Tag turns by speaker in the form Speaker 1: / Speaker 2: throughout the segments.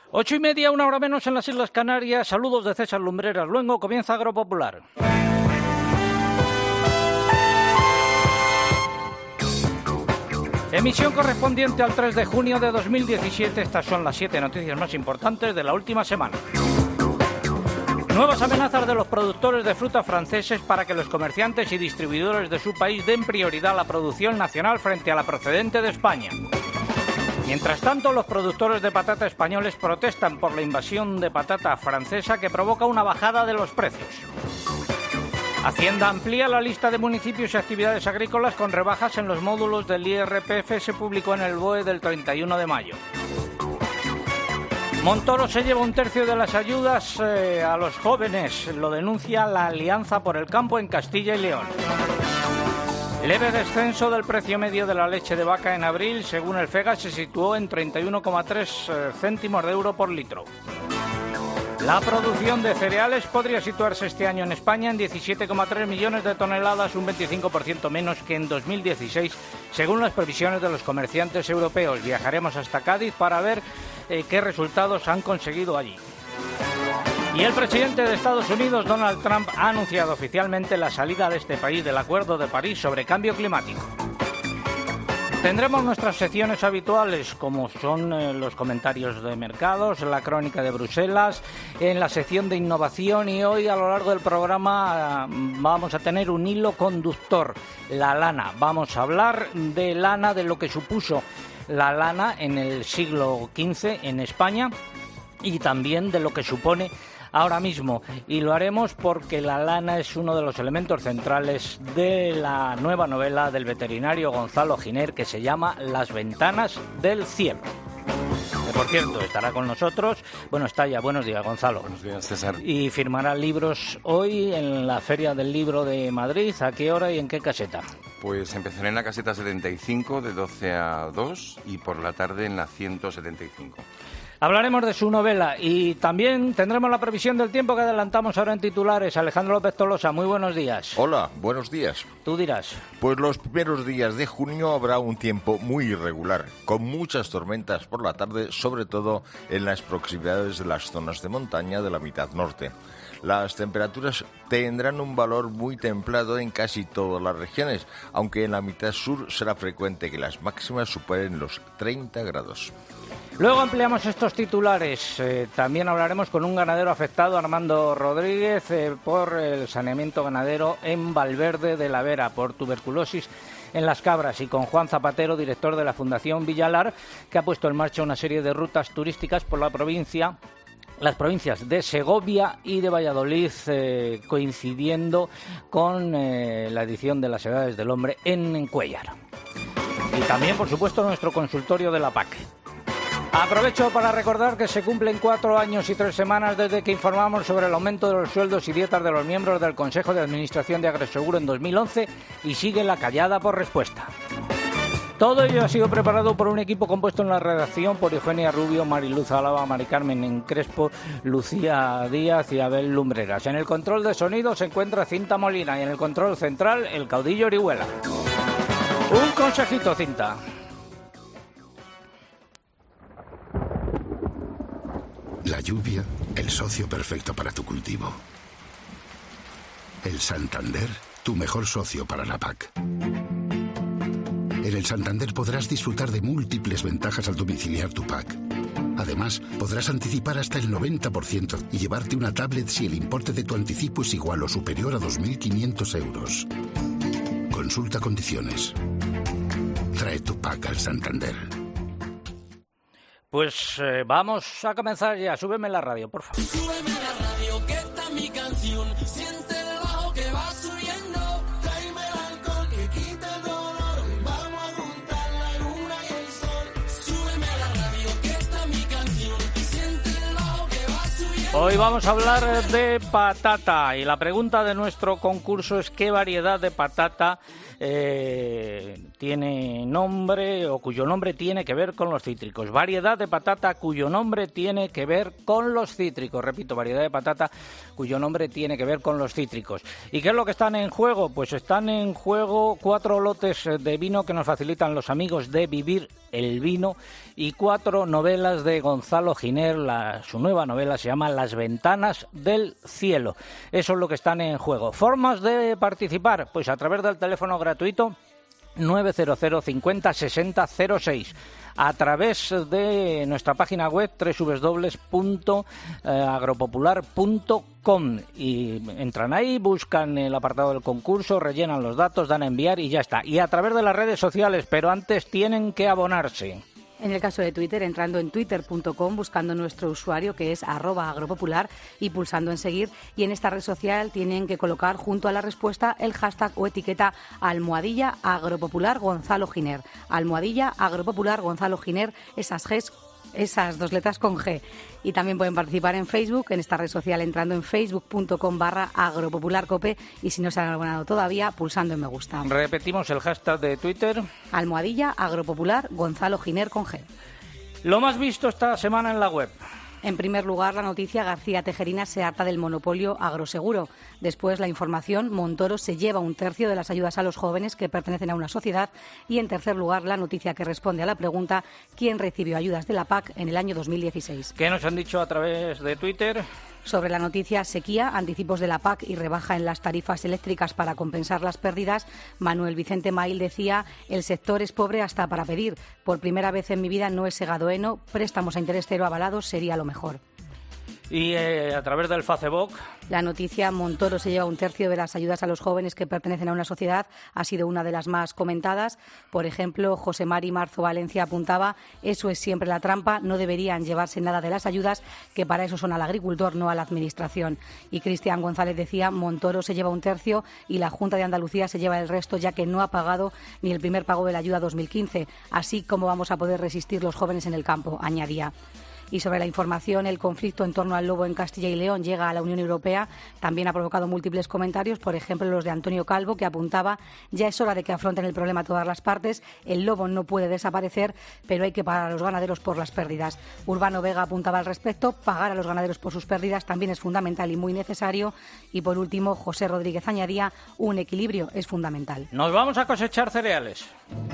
Speaker 1: 8:30, 1 hora menos en las Islas Canarias. Saludos de César Lumbreras Luengo. Comienza Agropopular. Emisión correspondiente al 3 de junio de 2017. Estas son las 7 noticias más importantes de la última semana. Nuevas amenazas de los productores de fruta franceses para que los comerciantes y distribuidores de su país den prioridad a la producción nacional frente a la procedente de España. Mientras tanto, los productores de patata españoles protestan por la invasión de patata francesa que provoca una bajada de los precios. Hacienda amplía la lista de municipios y actividades agrícolas con rebajas en los módulos del IRPF. Se publicó en el BOE del 31 de mayo. Montoro se lleva un tercio de las ayudas a los jóvenes. Lo denuncia la Alianza por el Campo en Castilla y León. Leve descenso del precio medio de la leche de vaca en abril. Según el FEGA, se situó en 31,3 céntimos de euro por litro. La producción de cereales podría situarse este año en España en 17,3 millones de toneladas, un 25% menos que en 2016, según las previsiones de los comerciantes europeos. Viajaremos hasta Cádiz para ver qué resultados han conseguido allí. Y el presidente de Estados Unidos, Donald Trump, ha anunciado oficialmente la salida de este país del Acuerdo de París sobre cambio climático. Tendremos nuestras secciones habituales, como son los comentarios de mercados, la crónica de Bruselas, en la sección de innovación, y hoy a lo largo del programa vamos a tener un hilo conductor, la lana. Vamos a hablar de lana, de lo que supuso la lana en el siglo XV en España y también de lo que supone ahora mismo, y lo haremos porque la lana es uno de los elementos centrales de la nueva novela del veterinario Gonzalo Giner, que se llama Las ventanas del cielo. Que, por cierto, estará con nosotros. Bueno, está ya. Buenos días, Gonzalo.
Speaker 2: Buenos días, César.
Speaker 1: Y firmará libros hoy en la Feria del Libro de Madrid. ¿A qué hora y en qué caseta?
Speaker 2: Pues empezaré en la caseta 75 de 12 a 2 y por la tarde en la 175.
Speaker 1: Hablaremos de su novela y también tendremos la previsión del tiempo que adelantamos ahora en titulares. Alejandro López Tolosa, muy buenos días.
Speaker 3: Hola, buenos días.
Speaker 1: Tú dirás.
Speaker 3: Pues los primeros días de junio habrá un tiempo muy irregular, con muchas tormentas por la tarde, sobre todo en las proximidades de las zonas de montaña de la mitad norte. Las temperaturas tendrán un valor muy templado en casi todas las regiones, aunque en la mitad sur será frecuente que las máximas superen los 30 grados.
Speaker 1: Luego ampliamos estos titulares. También hablaremos con un ganadero afectado, Armando Rodríguez, por el saneamiento ganadero en Valverde de la Vera, por tuberculosis en las cabras, y con Juan Zapatero, director de la Fundación Villalar, que ha puesto en marcha una serie de rutas turísticas por la provincia, las provincias de Segovia y de Valladolid, coincidiendo con la edición de las Edades del Hombre en Cuéllar. Y también, por supuesto, nuestro consultorio de la PAC. Aprovecho para recordar que se cumplen 4 años y 3 semanas desde que informamos sobre el aumento de los sueldos y dietas de los miembros del Consejo de Administración de Agroseguro en 2011 y sigue la callada por respuesta. Todo ello ha sido preparado por un equipo compuesto en la redacción por Eugenia Rubio, Mariluz Álava, Mari Carmen Crespo, Lucía Díaz y Abel Lumbreras. En el control de sonido se encuentra Cinta Molina y en el control central el caudillo Orihuela. Un consejito, Cinta.
Speaker 4: La lluvia, el socio perfecto para tu cultivo. El Santander, tu mejor socio para la PAC. En el Santander podrás disfrutar de múltiples ventajas al domiciliar tu PAC. Además, podrás anticipar hasta el 90% y llevarte una tablet si el importe de tu anticipo es igual o superior a 2.500 euros. Consulta condiciones. Trae tu PAC al Santander.
Speaker 1: Pues vamos a comenzar ya. Súbeme la radio, por favor.
Speaker 5: Súbeme la radio, que está mi canción. Siente el bajo que va subiendo. Tráeme el alcohol que quita el dolor. Vamos a juntar la luna y el sol. Súbeme la radio, que está mi canción. Siente el bajo que va subiendo.
Speaker 1: Hoy vamos a hablar de patata y la pregunta de nuestro concurso es ¿qué variedad de patata tiene nombre o cuyo nombre tiene que ver con los cítricos? Variedad de patata cuyo nombre tiene que ver con los cítricos. Repito, variedad de patata cuyo nombre tiene que ver con los cítricos. ¿Y qué es lo que están en juego? Pues están en juego 4 lotes de vino que nos facilitan los amigos de Vivir el vino, y 4 novelas de Gonzalo Giner. Su nueva novela se llama Las ventanas del cielo. Eso es lo que están en juego. Formas de participar, pues a través del teléfono gratuito 900 50 60 06, a través de nuestra página web www.agropopular.com, y entran ahí, buscan el apartado del concurso, rellenan los datos, dan a enviar y ya está. Y a través de las redes sociales, pero antes tienen que abonarse.
Speaker 6: En el caso de Twitter, entrando en twitter.com, buscando nuestro usuario, que es @agropopular, y pulsando en seguir. Y en esta red social tienen que colocar junto a la respuesta el hashtag o etiqueta @agropopular Gonzalo Giner. @agropopular Gonzalo Giner, esas 2 letras con G. Y también pueden participar en Facebook, en esta red social, entrando en facebook.com/agropopularcope, y si no se han abonado todavía, pulsando en me gusta.
Speaker 1: Repetimos el hashtag de Twitter.
Speaker 6: @agropopular Gonzalo Giner con G.
Speaker 1: Lo más visto esta semana en la web.
Speaker 6: En primer lugar, la noticia: García Tejerina se harta del monopolio agroseguro. Después, la información: Montoro se lleva 1/3 de las ayudas a los jóvenes que pertenecen a una sociedad. Y en tercer lugar, la noticia que responde a la pregunta: ¿quién recibió ayudas de la PAC en el año 2016?
Speaker 1: ¿Qué nos han dicho a través de Twitter?
Speaker 6: Sobre la noticia: sequía, anticipos de la PAC y rebaja en las tarifas eléctricas para compensar las pérdidas, Manuel Vicente Mail decía: el sector es pobre hasta para pedir. Por primera vez en mi vida no he segado heno, préstamos a interés cero avalados sería lo mejor.
Speaker 1: Y a través del Facebook,
Speaker 6: la noticia: Montoro se lleva 1/3 de las ayudas a los jóvenes que pertenecen a una sociedad, ha sido una de las más comentadas. Por ejemplo, José Mari Marzo Valencia apuntaba: eso es siempre la trampa, no deberían llevarse nada de las ayudas, que para eso son al agricultor, no a la administración. Y Cristian González decía: Montoro se lleva 1/3 y la Junta de Andalucía se lleva el resto, ya que no ha pagado ni el primer pago de la ayuda 2015. Así como vamos a poder resistir los jóvenes en el campo, añadía. Y sobre la información: el conflicto en torno al lobo en Castilla y León llega a la Unión Europea. También ha provocado múltiples comentarios, por ejemplo los de Antonio Calvo, que apuntaba: ya es hora de que afronten el problema todas las partes, el lobo no puede desaparecer, pero hay que pagar a los ganaderos por las pérdidas. Urbano Vega apuntaba al respecto: pagar a los ganaderos por sus pérdidas también es fundamental y muy necesario. Y por último, José Rodríguez añadía: un equilibrio es fundamental.
Speaker 1: Nos vamos a cosechar cereales.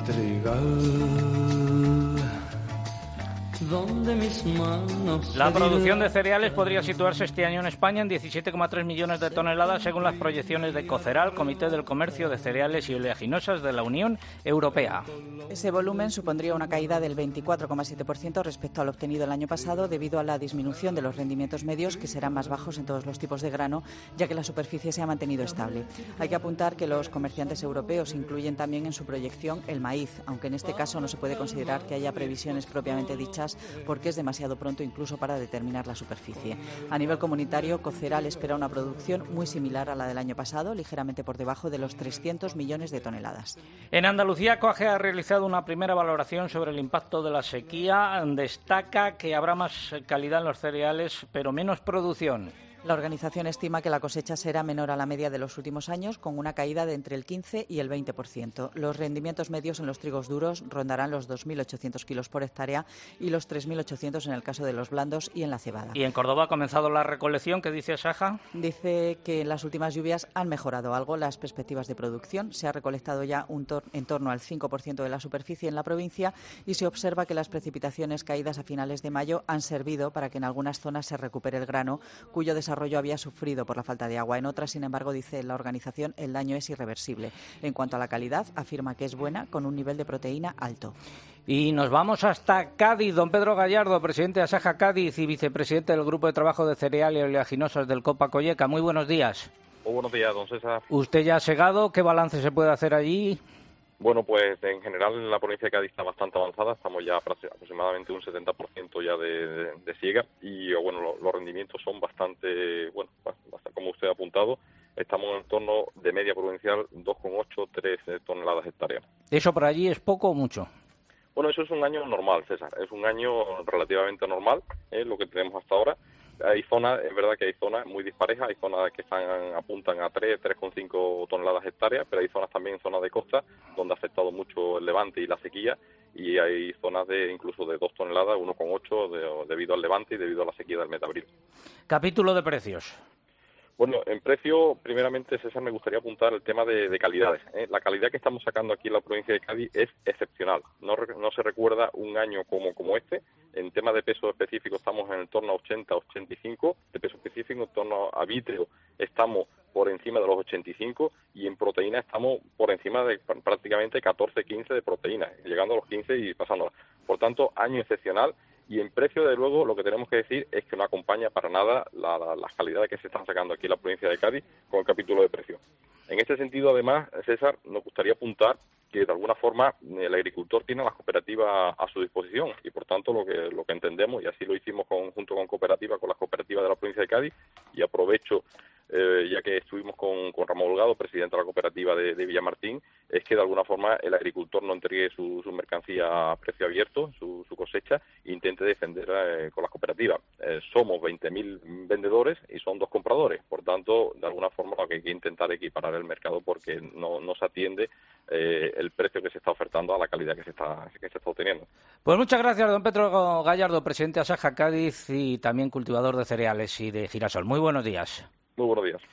Speaker 1: La producción de cereales podría situarse este año en España en 17,3 millones de toneladas, según las proyecciones de Coceral, Comité del Comercio de Cereales y Oleaginosas de la Unión Europea.
Speaker 7: Ese volumen supondría una caída del 24,7% respecto al obtenido el año pasado, debido a la disminución de los rendimientos medios, que serán más bajos en todos los tipos de grano, ya que la superficie se ha mantenido estable. Hay que apuntar que los comerciantes europeos incluyen también en su proyección el maíz, aunque en este caso no se puede considerar que haya previsiones propiamente dichas, porque es demasiado pronto incluso para determinar la superficie. A nivel comunitario, Coceral espera una producción muy similar a la del año pasado, ligeramente por debajo de los 300 millones de toneladas.
Speaker 1: En Andalucía, COAGE ha realizado una primera valoración sobre el impacto de la sequía. Destaca que habrá más calidad en los cereales, pero menos producción.
Speaker 7: La organización estima que la cosecha será menor a la media de los últimos años, con una caída de entre el 15 y el 20%. Los rendimientos medios en los trigos duros rondarán los 2.800 kilos por hectárea y los 3.800 en el caso de los blandos y en la cebada.
Speaker 1: ¿Y en Córdoba ha comenzado la recolección? ¿Qué dice Saja?
Speaker 7: Dice que en las últimas lluvias han mejorado algo las perspectivas de producción. Se ha recolectado ya en torno al 5% de la superficie en la provincia, y se observa que las precipitaciones caídas a finales de mayo han servido para que en algunas zonas se recupere el grano, cuyo desarrollo había sufrido por la falta de agua. En otras, sin embargo, dice la organización, el daño es irreversible. En cuanto a la calidad, afirma que es buena, con un nivel de proteína alto.
Speaker 1: Y nos vamos hasta Cádiz. Don Pedro Gallardo, presidente de Asaja Cádiz y vicepresidente del Grupo de Trabajo de Cereal y Oleaginosas del Copa Colleca. Muy buenos días.
Speaker 8: Muy buenos días, don César.
Speaker 1: ¿Usted ya ha segado? ¿Qué balance se puede hacer allí?
Speaker 8: Bueno, pues en general la provincia de Cádiz está bastante avanzada, estamos ya aproximadamente un 70% ya de siega, y bueno, los rendimientos son bastante, como usted ha apuntado, estamos en torno de media provincial 2,8, 3 toneladas hectárea.
Speaker 1: ¿Eso por allí es poco o mucho?
Speaker 8: Bueno, eso es un año normal, César, es un año relativamente normal, lo que tenemos hasta ahora. Hay zonas, es verdad que hay zonas muy disparejas, hay zonas que apuntan a 3,5 toneladas hectáreas, pero hay zonas también, zonas de costa, donde ha afectado mucho el levante y la sequía, y hay zonas incluso de 2 toneladas, 1,8 debido al levante y debido a la sequía del mes de abril.
Speaker 1: Capítulo de precios.
Speaker 8: Bueno, en precio, primeramente, César, me gustaría apuntar el tema de calidades. La calidad que estamos sacando aquí en la provincia de Cádiz es excepcional. No se recuerda un año como este. En tema de peso específico estamos en el torno a 80-85 de peso específico, en torno a vítreo estamos por encima de los 85 y en proteína estamos por encima de prácticamente 14-15 de proteína, llegando a los 15 y pasándola. Por tanto, año excepcional. Y en precio, de luego, lo que tenemos que decir es que no acompaña para nada las calidades que se están sacando aquí en la provincia de Cádiz con el capítulo de precio. En este sentido, además, César, nos gustaría apuntar que de alguna forma el agricultor tiene las cooperativas a su disposición y, por tanto, lo que entendemos, y así lo hicimos junto con cooperativas, con las cooperativas de la provincia de Cádiz, y aprovecho, ya que estuvimos con Ramón Holgado, presidente de la cooperativa de Villamartín, es que de alguna forma el agricultor no entregue su mercancía a precio abierto, su cosecha, e intente defender con las cooperativas. Somos 20.000 vendedores y son 2 compradores, por tanto, de alguna forma lo que hay que intentar equiparar el mercado porque no se atiende el precio que se está ofertando a la calidad que se está obteniendo.
Speaker 1: Pues muchas gracias, don Pedro Gallardo, presidente de Asaja Cádiz y también cultivador de cereales y de girasol. Muy buenos días.
Speaker 8: Muy buenos días.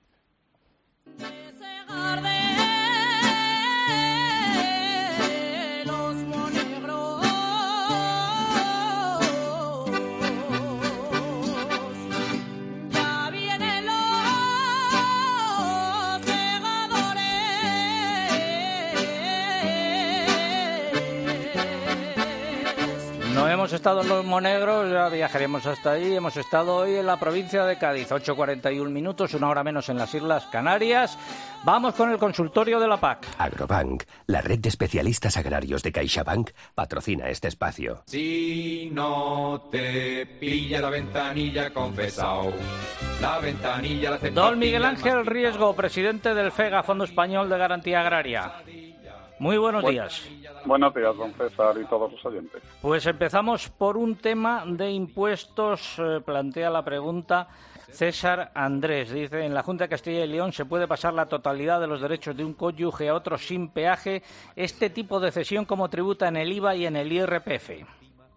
Speaker 1: No hemos estado en los Monegros, ya viajaremos hasta ahí. Hemos estado hoy en la provincia de Cádiz, 8:41 minutos, 1 hora menos en las Islas Canarias. Vamos con el consultorio de la PAC.
Speaker 9: Agrobank, la red de especialistas agrarios de CaixaBank, patrocina este espacio.
Speaker 10: Si no te pilla la ventanilla, confesao. La ventanilla la
Speaker 1: Don Miguel Ángel Riesgo, presidente del FEGA, Fondo Español de Garantía Agraria. Muy buenos días.
Speaker 11: Buenos días, don César y todos los oyentes.
Speaker 1: Pues empezamos por un tema de impuestos. Plantea la pregunta César Andrés. Dice, en la Junta de Castilla y León se puede pasar la totalidad de los derechos de un cónyuge a otro sin peaje. ¿Este tipo de cesión cómo tributa en el IVA y en el IRPF?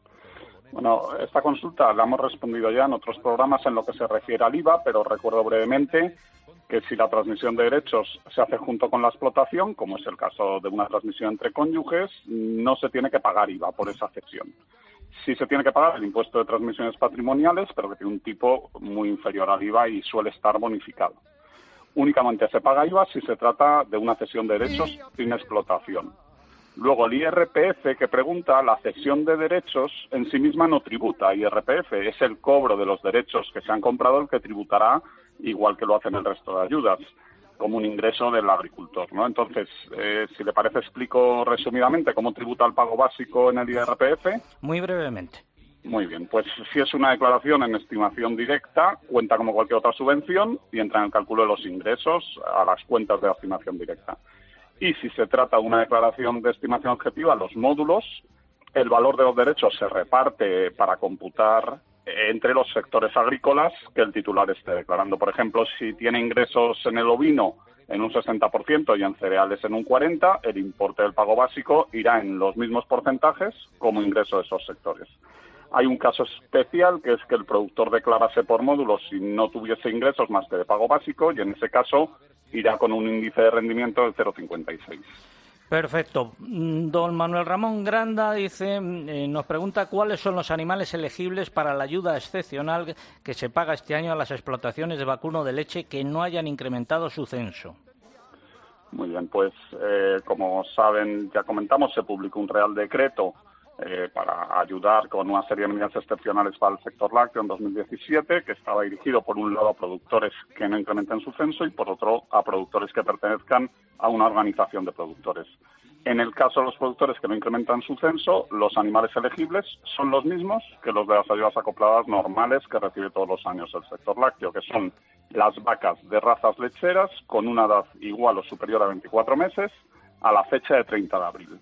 Speaker 11: Bueno, esta consulta la hemos respondido ya en otros programas en lo que se refiere al IVA, pero recuerdo brevemente que si la transmisión de derechos se hace junto con la explotación, como es el caso de una transmisión entre cónyuges, no se tiene que pagar IVA por esa cesión. Sí se tiene que pagar el impuesto de transmisiones patrimoniales, pero que tiene un tipo muy inferior al IVA y suele estar bonificado. Únicamente se paga IVA si se trata de una cesión de derechos sin explotación. Luego, el IRPF, que pregunta, la cesión de derechos en sí misma no tributa. IRPF es el cobro de los derechos que se han comprado el que tributará, igual que lo hacen el resto de ayudas, como un ingreso del agricultor, ¿no? Entonces, si le parece, explico resumidamente cómo tributa el pago básico en el IRPF.
Speaker 1: Muy brevemente.
Speaker 11: Muy bien, pues si es una declaración en estimación directa, cuenta como cualquier otra subvención y entra en el cálculo de los ingresos a las cuentas de la estimación directa. Y si se trata de una declaración de estimación objetiva, los módulos, el valor de los derechos se reparte para computar entre los sectores agrícolas que el titular esté declarando. Por ejemplo, si tiene ingresos en el ovino en un 60% y en cereales en un 40%, el importe del pago básico irá en los mismos porcentajes como ingreso de esos sectores. Hay un caso especial, que es que el productor declarase por módulos si no tuviese ingresos más que de pago básico, y en ese caso irá con un índice de rendimiento del 0,56.
Speaker 1: Perfecto. Don Manuel Ramón Granda dice, nos pregunta cuáles son los animales elegibles para la ayuda excepcional que se paga este año a las explotaciones de vacuno de leche que no hayan incrementado su censo.
Speaker 11: Muy bien, pues como saben, ya comentamos, se publicó un Real Decreto para ayudar con una serie de medidas excepcionales para el sector lácteo en 2017, que estaba dirigido por un lado a productores que no incrementen su censo y por otro a productores que pertenezcan a una organización de productores. En el caso de los productores que no incrementan su censo, los animales elegibles son los mismos que los de las ayudas acopladas normales que recibe todos los años el sector lácteo, que son las vacas de razas lecheras con una edad igual o superior a 24 meses a la fecha de 30 de abril.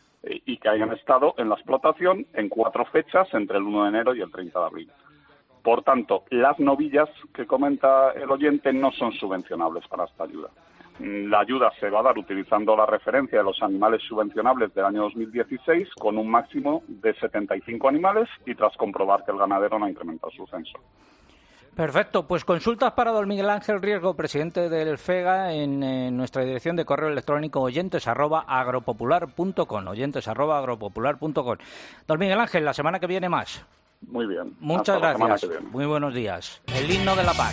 Speaker 11: Y que hayan estado en la explotación en 4 fechas entre el 1 de enero y el 30 de abril. Por tanto, las novillas que comenta el oyente no son subvencionables para esta ayuda. La ayuda se va a dar utilizando la referencia de los animales subvencionables del año 2016 con un máximo de 75 animales y tras comprobar que el ganadero no ha incrementado su censo.
Speaker 1: Perfecto, pues consultas para don Miguel Ángel Riesgo, presidente del FEGA, en nuestra dirección de correo electrónico oyentes@agropopular.com, oyentes@agropopular.com. Don Miguel Ángel, la semana que viene más.
Speaker 11: Muy bien.
Speaker 1: Muchas gracias. Muy buenos días. El himno de la PAC.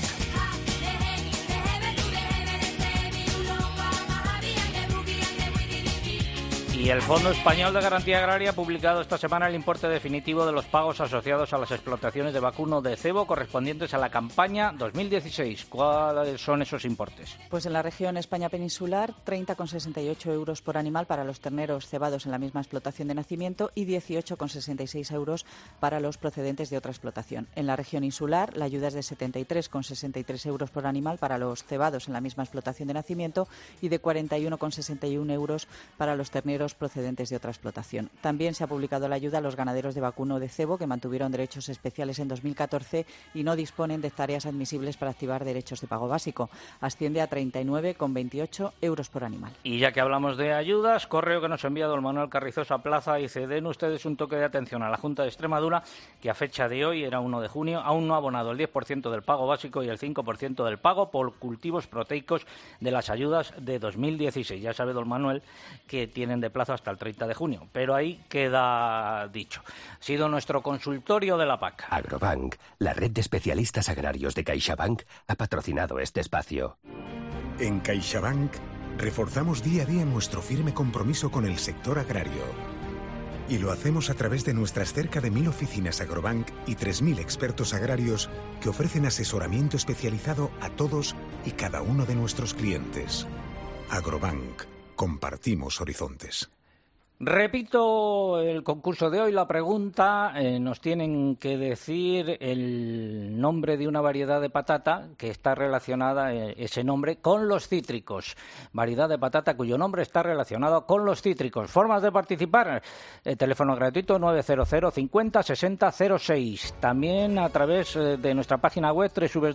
Speaker 1: Y el Fondo Español de Garantía Agraria ha publicado esta semana el importe definitivo de los pagos asociados a las explotaciones de vacuno de cebo correspondientes a la campaña 2016. ¿Cuáles son esos importes?
Speaker 7: Pues en la región España peninsular, 30,68 euros por animal para los terneros cebados en la misma explotación de nacimiento y 18,66 euros para los procedentes de otra explotación. En la región insular, la ayuda es de 73,63 euros por animal para los cebados en la misma explotación de nacimiento y de 41,61 euros para los terneros procedentes de otra explotación. También se ha publicado la ayuda a los ganaderos de vacuno de cebo que mantuvieron derechos especiales en 2014 y no disponen de hectáreas admisibles para activar derechos de pago básico. Asciende a 39,28 euros por animal.
Speaker 1: Y ya que hablamos de ayudas, correo que nos ha enviado el Manuel Carrizosa Plaza dice: den ustedes un toque de atención a la Junta de Extremadura, que a fecha de hoy, era 1 de junio, aún no ha abonado el 10% del pago básico y el 5% del pago por cultivos proteicos de las ayudas de 2016. Ya sabe don Manuel que tienen de plazo hasta el 30 de junio, pero ahí queda dicho. Ha sido nuestro consultorio de la PAC.
Speaker 9: Agrobank, la red de especialistas agrarios de CaixaBank, ha patrocinado este espacio.
Speaker 12: En CaixaBank reforzamos día a día nuestro firme compromiso con el sector agrario. Y lo hacemos a través de nuestras cerca de 1.000 oficinas Agrobank y 3.000 expertos agrarios que ofrecen asesoramiento especializado a todos y cada uno de nuestros clientes. Agrobank. Compartimos horizontes.
Speaker 1: Repito el concurso de hoy, la pregunta, nos tienen que decir el nombre de una variedad de patata que está relacionada, ese nombre, con los cítricos. Variedad de patata cuyo nombre está relacionado con los cítricos. Formas de participar, teléfono gratuito 900 50 60 06. También a través de nuestra página web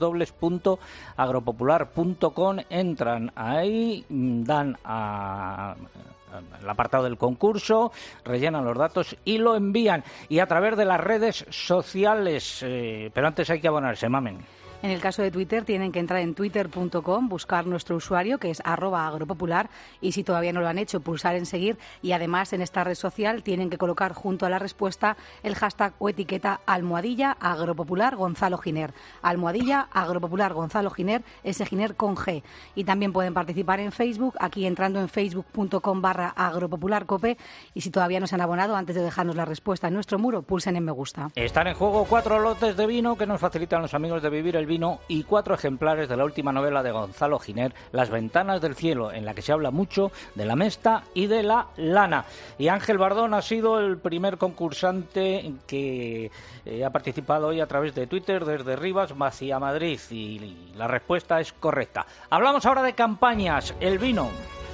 Speaker 1: www.agropopular.com. Entran ahí, dan a el apartado del concurso, rellenan los datos y lo envían. Y a través de las redes sociales, pero antes hay que abonarse, Mamen.
Speaker 6: En el caso de Twitter tienen que entrar en twitter.com, buscar nuestro usuario que es @agropopular y si todavía no lo han hecho, pulsar en seguir y además en esta red social tienen que colocar junto a la respuesta el hashtag o etiqueta @agropopular Gonzalo Giner. @agropopular Gonzalo Giner, ese Giner con G. Y también pueden participar en Facebook, aquí entrando en facebook.com/agropopularcope y si todavía no se han abonado, antes de dejarnos la respuesta en nuestro muro, pulsen en me gusta.
Speaker 1: Están en juego 4 lotes de vino que nos facilitan los amigos de Vivir el Vino y 4 ejemplares de la última novela de Gonzalo Giner, Las ventanas del cielo, en la que se habla mucho de la mesta y de la lana. Y Ángel Bardón ha sido el primer concursante que ha participado hoy a través de Twitter desde Rivas hacia Madrid y la respuesta es correcta. Hablamos ahora de campañas. El vino.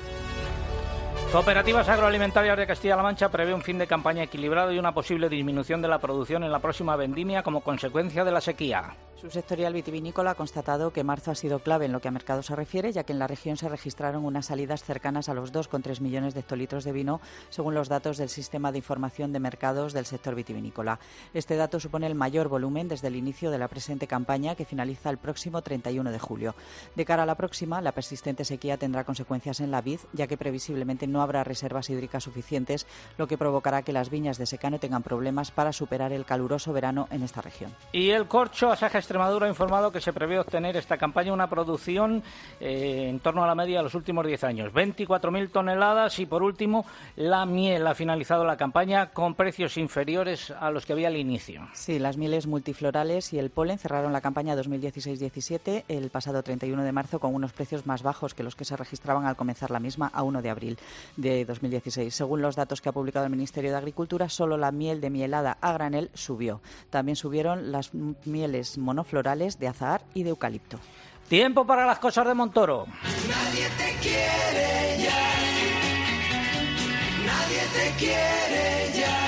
Speaker 1: Cooperativas Agroalimentarias de Castilla-La Mancha prevé un fin de campaña equilibrado y una posible disminución de la producción en la próxima vendimia como consecuencia de la sequía.
Speaker 7: Su sectorial vitivinícola ha constatado que marzo ha sido clave en lo que a mercado se refiere, ya que en la región se registraron unas salidas cercanas a los 2,3 millones de hectolitros de vino, según los datos del Sistema de Información de Mercados del sector vitivinícola. Este dato supone el mayor volumen desde el inicio de la presente campaña, que finaliza el próximo 31 de julio. De cara a la próxima, la persistente sequía tendrá consecuencias en la vid, ya que previsiblemente no habrá reservas hídricas suficientes, lo que provocará que las viñas de secano tengan problemas para superar el caluroso verano en esta región.
Speaker 1: Y el corcho Asaja Extremadura ha informado que se prevé obtener esta campaña una producción en torno a la media de los últimos 10 años, 24.000 toneladas. Y por último, la miel ha finalizado la campaña con precios inferiores a los que había al inicio.
Speaker 7: Sí, las mieles multiflorales y el polen cerraron la campaña 2016-17 el pasado 31 de marzo con unos precios más bajos que los que se registraban al comenzar la misma a 1 de abril de 2016. Según los datos que ha publicado el Ministerio de Agricultura, solo la miel de mielada a granel subió. También subieron las mieles monoflorales de azahar y de eucalipto.
Speaker 1: Tiempo para las cosas de Montoro.
Speaker 5: Nadie te quiere ya. Nadie te quiere ya.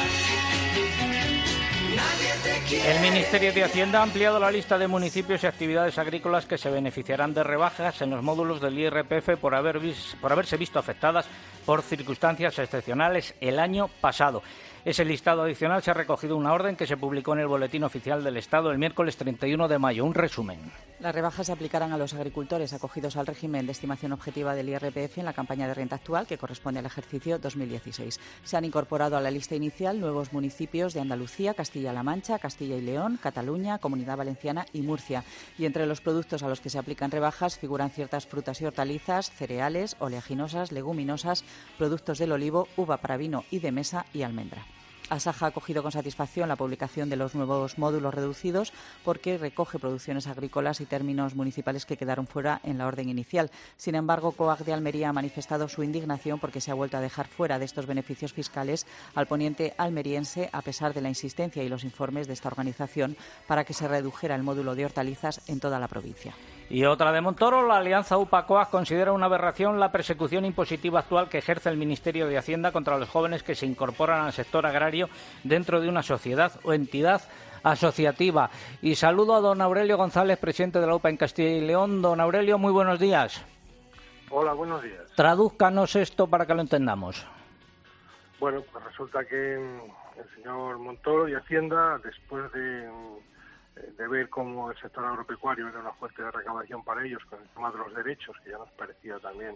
Speaker 5: Nadie te quiere.
Speaker 1: El Ministerio de Hacienda ha ampliado la lista de municipios y actividades agrícolas que se beneficiarán de rebajas en los módulos del IRPF por haberse visto afectadas por circunstancias excepcionales el año pasado. ese listado adicional se ha recogido una orden que se publicó en el Boletín Oficial del Estado el miércoles 31 de mayo. Un resumen.
Speaker 7: Las rebajas se aplicarán a los agricultores acogidos al régimen de estimación objetiva del IRPF en la campaña de renta actual, que corresponde al ejercicio 2016. Se han incorporado a la lista inicial nuevos municipios de Andalucía, Castilla-La Mancha, Castilla y León, Cataluña, Comunidad Valenciana y Murcia. Y entre los productos a los que se aplican rebajas figuran ciertas frutas y hortalizas, cereales, oleaginosas, leguminosas, productos del olivo, uva para vino y de mesa y almendra. Asaja ha acogido con satisfacción la publicación de los nuevos módulos reducidos porque recoge producciones agrícolas y términos municipales que quedaron fuera en la orden inicial. Sin embargo, COAG de Almería ha manifestado su indignación porque se ha vuelto a dejar fuera de estos beneficios fiscales al poniente almeriense, a pesar de la insistencia y los informes de esta organización para que se redujera el módulo de hortalizas en toda la provincia.
Speaker 1: Y otra de Montoro, la Alianza UPA-COAG considera una aberración la persecución impositiva actual que ejerce el Ministerio de Hacienda contra los jóvenes que se incorporan al sector agrario dentro de una sociedad o entidad asociativa. Y saludo a don Aurelio González, presidente de la UPA en Castilla y León. Don Aurelio, muy buenos días.
Speaker 13: Hola, buenos días.
Speaker 1: Tradúzcanos esto para que lo entendamos.
Speaker 13: Bueno, pues resulta que el señor Montoro y Hacienda, después de ver cómo el sector agropecuario era una fuente de recaudación para ellos con el tema de los derechos, que ya nos parecía también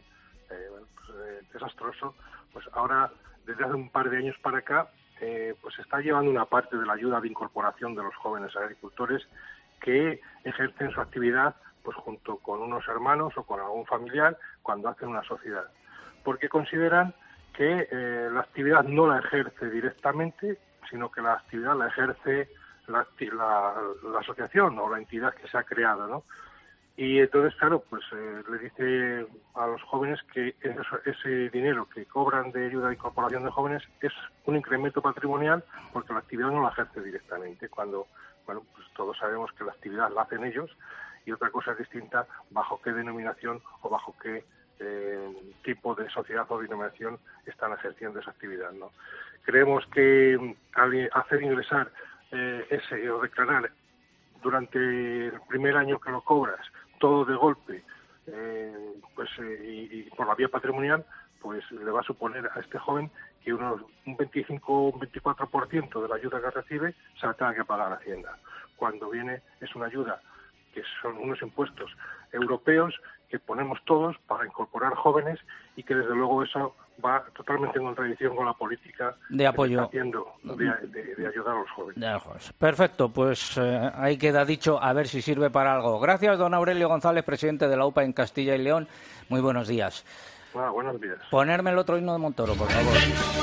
Speaker 13: desastroso, pues ahora, desde hace un par de años para acá, pues está llevando una parte de la ayuda de incorporación de los jóvenes agricultores que ejercen su actividad pues junto con unos hermanos o con algún familiar cuando hacen una sociedad, porque consideran que la actividad no la ejerce directamente, sino que la actividad la ejerce la asociación o la entidad que se ha creado, ¿no? Y entonces, claro, pues le dice a los jóvenes que ese dinero que cobran de ayuda de incorporación de jóvenes es un incremento patrimonial porque la actividad no la ejerce directamente, cuando, bueno, pues todos sabemos que la actividad la hacen ellos y otra cosa es distinta bajo qué denominación o bajo qué tipo de sociedad o denominación están ejerciendo esa actividad, ¿no? Creemos que al hacer ingresar ese o declarar durante el primer año que lo cobras todo de golpe y por la vía patrimonial, pues le va a suponer a este joven que un 25 o un 24% de la ayuda que recibe se la tenga que pagar a Hacienda, cuando viene es una ayuda que son unos impuestos europeos que ponemos todos para incorporar jóvenes y que desde luego eso va totalmente en contradicción con la política
Speaker 1: de apoyo
Speaker 13: que está haciendo de ayudar a los jóvenes.
Speaker 1: Perfecto, pues ahí queda dicho, a ver si sirve para algo. Gracias, don Aurelio González, presidente de la UPA en Castilla y León. Muy buenos días.
Speaker 13: Buenos días.
Speaker 1: Ponerme el otro himno de Montoro, por favor.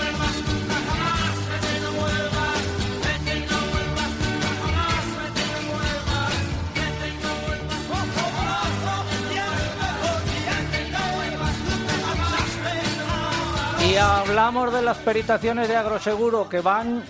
Speaker 1: Y hablamos de las peritaciones de Agroseguro que van...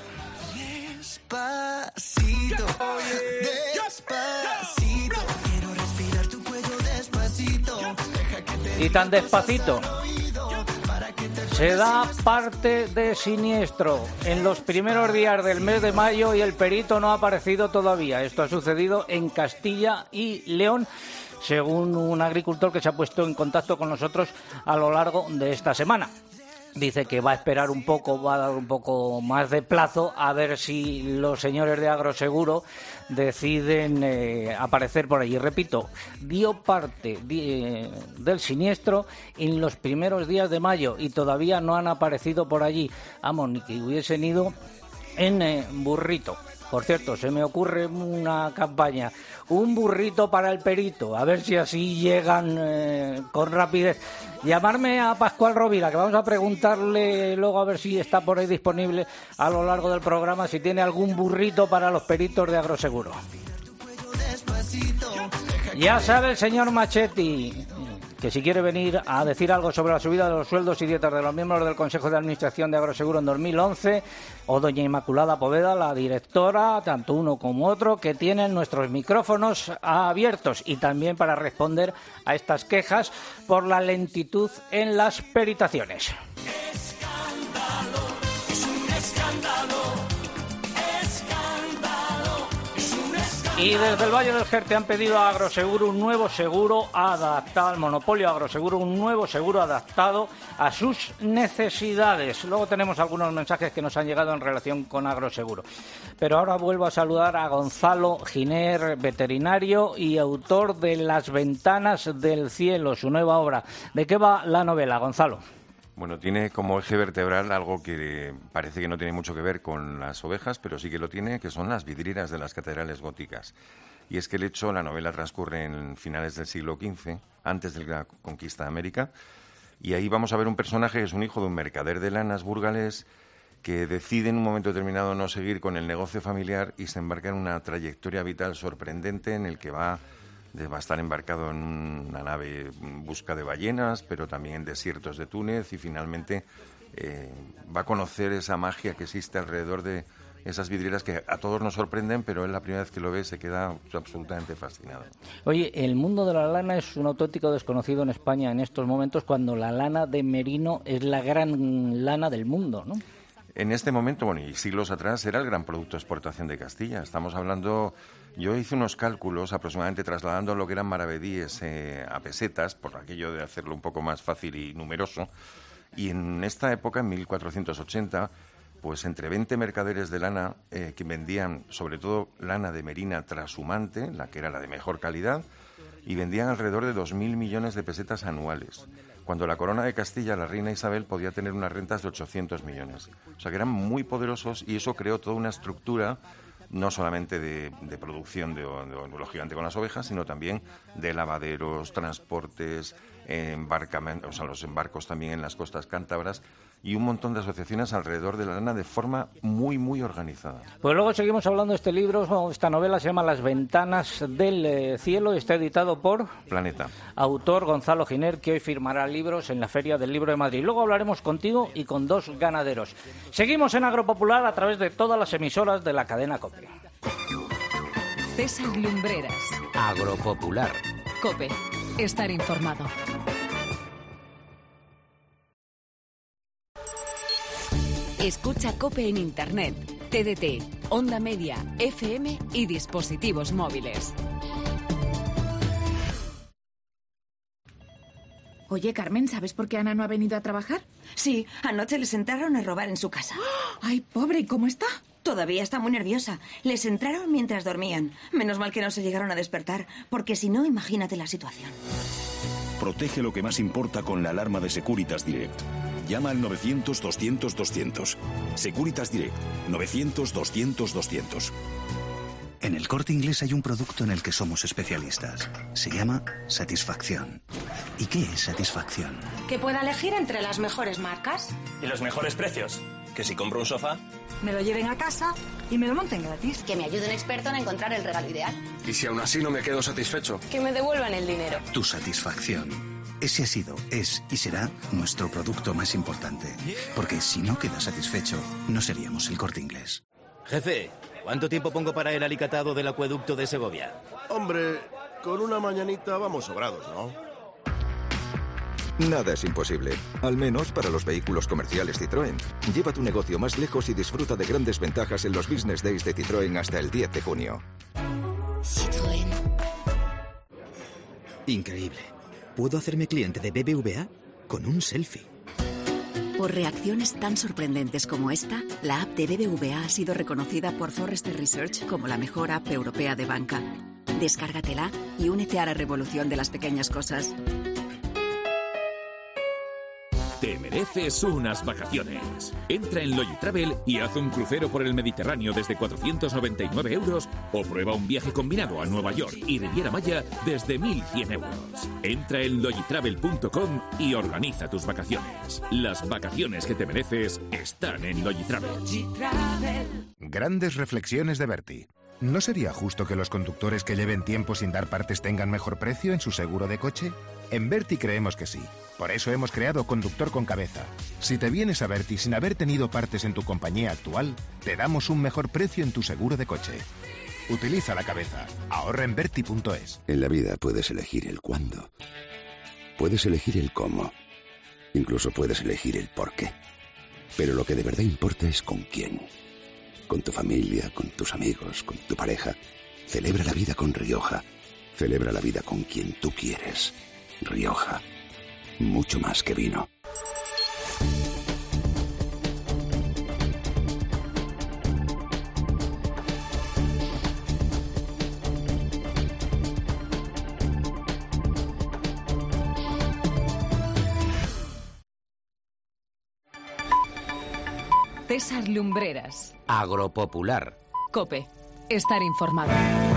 Speaker 5: Despacito, despacito, quiero respirar tu cuello despacito. Deja que te
Speaker 1: Y tan despacito. Se da parte de siniestro en los primeros días del mes de mayo y el perito no ha aparecido todavía. Esto ha sucedido en Castilla y León, según un agricultor que se ha puesto en contacto con nosotros a lo largo de esta semana. Dice que va a esperar un poco, va a dar un poco más de plazo a ver si los señores de Agroseguro deciden aparecer por allí. Repito, dio parte del siniestro en los primeros días de mayo y todavía no han aparecido por allí. Vamos, ni que hubiesen ido en burrito. Por cierto, se me ocurre una campaña, un burrito para el perito, a ver si así llegan con rapidez. Llamarme a Pascual Rovira, que vamos a preguntarle luego a ver si está por ahí disponible a lo largo del programa, si tiene algún burrito para los peritos de Agroseguro. Ya sabe el señor Machetti que si quiere venir a decir algo sobre la subida de los sueldos y dietas de los miembros del Consejo de Administración de Agroseguro en 2011, o doña Inmaculada Poveda, la directora, tanto uno como otro, que tienen nuestros micrófonos abiertos, y también para responder a estas quejas por la lentitud en las peritaciones.
Speaker 5: escándalo, es un escándalo, escándalo, es un escándalo.
Speaker 1: Y desde el Valle del Jerte han pedido a Agroseguro un nuevo seguro adaptado, al monopolio Agroseguro, un nuevo seguro adaptado a sus necesidades. Luego tenemos algunos mensajes que nos han llegado en relación con Agroseguro. Pero ahora vuelvo a saludar a Gonzalo Giner, veterinario y autor de Las ventanas del cielo, su nueva obra. ¿De qué va la novela, Gonzalo?
Speaker 2: Bueno, tiene como eje vertebral algo que parece que no tiene mucho que ver con las ovejas, pero sí que lo tiene, que son las vidrieras de las catedrales góticas. Y es que el hecho, la novela transcurre en finales del siglo XV, antes de la conquista de América, y ahí vamos a ver un personaje que es un hijo de un mercader de lanas burgalés que decide en un momento determinado no seguir con el negocio familiar y se embarca en una trayectoria vital sorprendente en el que va a estar embarcado en una nave en busca de ballenas, pero también en desiertos de Túnez, y finalmente va a conocer esa magia que existe alrededor de esas vidrieras que a todos nos sorprenden, pero él la primera vez que lo ve se queda absolutamente fascinado.
Speaker 1: Oye, el mundo de la lana es un auténtico desconocido en España en estos momentos, cuando la lana de merino es la gran lana del mundo, ¿no?
Speaker 2: En este momento, bueno, y siglos atrás, era el gran producto de exportación de Castilla. Estamos hablando, yo hice unos cálculos aproximadamente trasladando lo que eran maravedíes a pesetas, por aquello de hacerlo un poco más fácil y numeroso. Y en esta época, en 1480, pues entre 20 mercaderes de lana que vendían sobre todo lana de merina trashumante, la que era la de mejor calidad, y vendían alrededor de 2.000 millones de pesetas anuales, cuando la corona de Castilla, la reina Isabel, podía tener unas rentas de 800 millones. O sea que eran muy poderosos, y eso creó toda una estructura, no solamente de producción, lógicamente con las ovejas, sino también de lavaderos, transportes, embarcamientos, o sea, los embarcos también en las costas cántabras, y un montón de asociaciones alrededor de la lana de forma muy, muy organizada.
Speaker 1: Pues luego seguimos hablando de este libro. Esta novela se llama Las ventanas del cielo y está editado por
Speaker 2: Planeta.
Speaker 1: Autor Gonzalo Giner, que hoy firmará libros en la Feria del Libro de Madrid. Luego hablaremos contigo y con dos ganaderos. Seguimos en Agropopular a través de todas las emisoras de la cadena COPE.
Speaker 14: César Lumbreras.
Speaker 9: Agropopular.
Speaker 14: COPE. Estar informado. Escucha COPE en Internet, TDT, Onda Media, FM y dispositivos móviles.
Speaker 15: Oye, Carmen, ¿sabes por qué Ana no ha venido a trabajar?
Speaker 16: Sí, anoche les entraron a robar en su casa.
Speaker 15: ¡Ay, pobre! ¿Y cómo está?
Speaker 16: Todavía está muy nerviosa. Les entraron mientras dormían. Menos mal que no se llegaron a despertar, porque si no, imagínate la situación.
Speaker 17: Protege lo que más importa con la alarma de Securitas Direct. Llama al 900-200-200. Securitas Direct. 900-200-200.
Speaker 18: En el Corte Inglés hay un producto en el que somos especialistas. Se llama Satisfacción. ¿Y qué es satisfacción?
Speaker 19: Que pueda elegir entre las mejores marcas.
Speaker 20: ¿Y los mejores precios? Que si compro un sofá,
Speaker 19: me lo lleven a casa y me lo monten gratis.
Speaker 21: Que me ayude un experto en encontrar el regalo ideal.
Speaker 22: ¿Y si aún así no me quedo satisfecho?
Speaker 19: Que me devuelvan el dinero.
Speaker 18: Tu satisfacción. Ese ha sido, es y será nuestro producto más importante. Porque si no quedas satisfecho, no seríamos el Corte Inglés.
Speaker 23: Jefe, ¿cuánto tiempo pongo para el alicatado del acueducto de Segovia?
Speaker 24: Hombre, con una mañanita vamos sobrados, ¿no?
Speaker 25: Nada es imposible, al menos para los vehículos comerciales Citroën. Lleva tu negocio más lejos y disfruta de grandes ventajas en los Business Days de Citroën hasta el 10 de junio.
Speaker 26: Citroën. Increíble. ¿Puedo hacerme cliente de BBVA? Con un selfie.
Speaker 14: Por reacciones tan sorprendentes como esta, la app de BBVA ha sido reconocida por Forrester Research como la mejor app europea de banca. Descárgatela y únete a la revolución de las pequeñas cosas.
Speaker 27: Te mereces unas vacaciones. Entra en Logitravel y haz un crucero por el Mediterráneo desde 499 euros o prueba un viaje combinado a Nueva York y Riviera Maya desde 1.100 euros. Entra en logitravel.com y organiza tus vacaciones. Las vacaciones que te mereces están en Logitravel.
Speaker 28: Grandes reflexiones de Berti. ¿No sería justo que los conductores que lleven tiempo sin dar partes tengan mejor precio en su seguro de coche? En Berti creemos que sí. Por eso hemos creado Conductor con Cabeza. Si te vienes a Berti sin haber tenido partes en tu compañía actual, te damos un mejor precio en tu seguro de coche. Utiliza la cabeza. Ahorra en Berti.es.
Speaker 29: En la vida puedes elegir el cuándo. Puedes elegir el cómo. Incluso puedes elegir el por qué. Pero lo que de verdad importa es con quién. Con tu familia, con tus amigos, con tu pareja Celebra la vida con Rioja. Celebra la vida con quien tú quieres. Rioja. Mucho más que vino.
Speaker 3: César Lumbreras.
Speaker 4: Agropopular.
Speaker 3: COPE. Estar informado.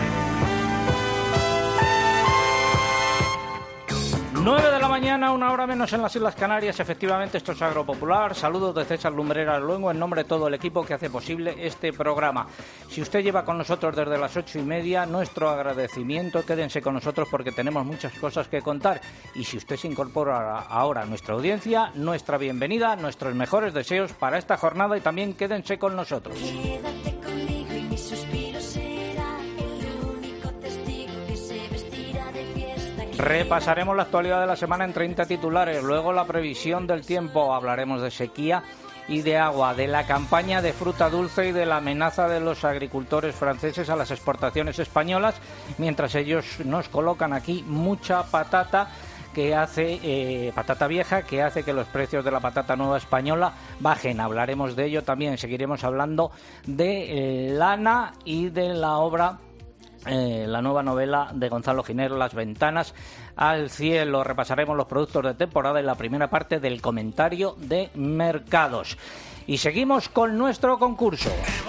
Speaker 1: 9 de la mañana, 1 hora menos en las Islas Canarias. Efectivamente, esto es Agropopular. Saludos de César Lumbreras Luengo en nombre de todo el equipo que hace posible este programa. Si usted lleva con nosotros desde las 8:30, nuestro agradecimiento. Quédense con nosotros porque tenemos muchas cosas que contar. Y si usted se incorpora ahora a nuestra audiencia, nuestra bienvenida, nuestros mejores deseos para esta jornada y también quédense con nosotros.
Speaker 5: Quédate conmigo y mi suspiro será el único testigo que se vestirá de fiesta.
Speaker 1: Repasaremos la actualidad de la semana en 30 titulares, luego la previsión del tiempo, hablaremos de sequía y de agua, de la campaña de fruta dulce y de la amenaza de los agricultores franceses a las exportaciones españolas, mientras ellos nos colocan aquí mucha patata que hace patata vieja, que hace que los precios de la patata nueva española bajen. Hablaremos de ello también, seguiremos hablando de lana y de la obra la nueva novela de Gonzalo Giner, Las ventanas al cielo. Repasaremos los productos de temporada en la primera parte del comentario de mercados. Y seguimos con nuestro concurso.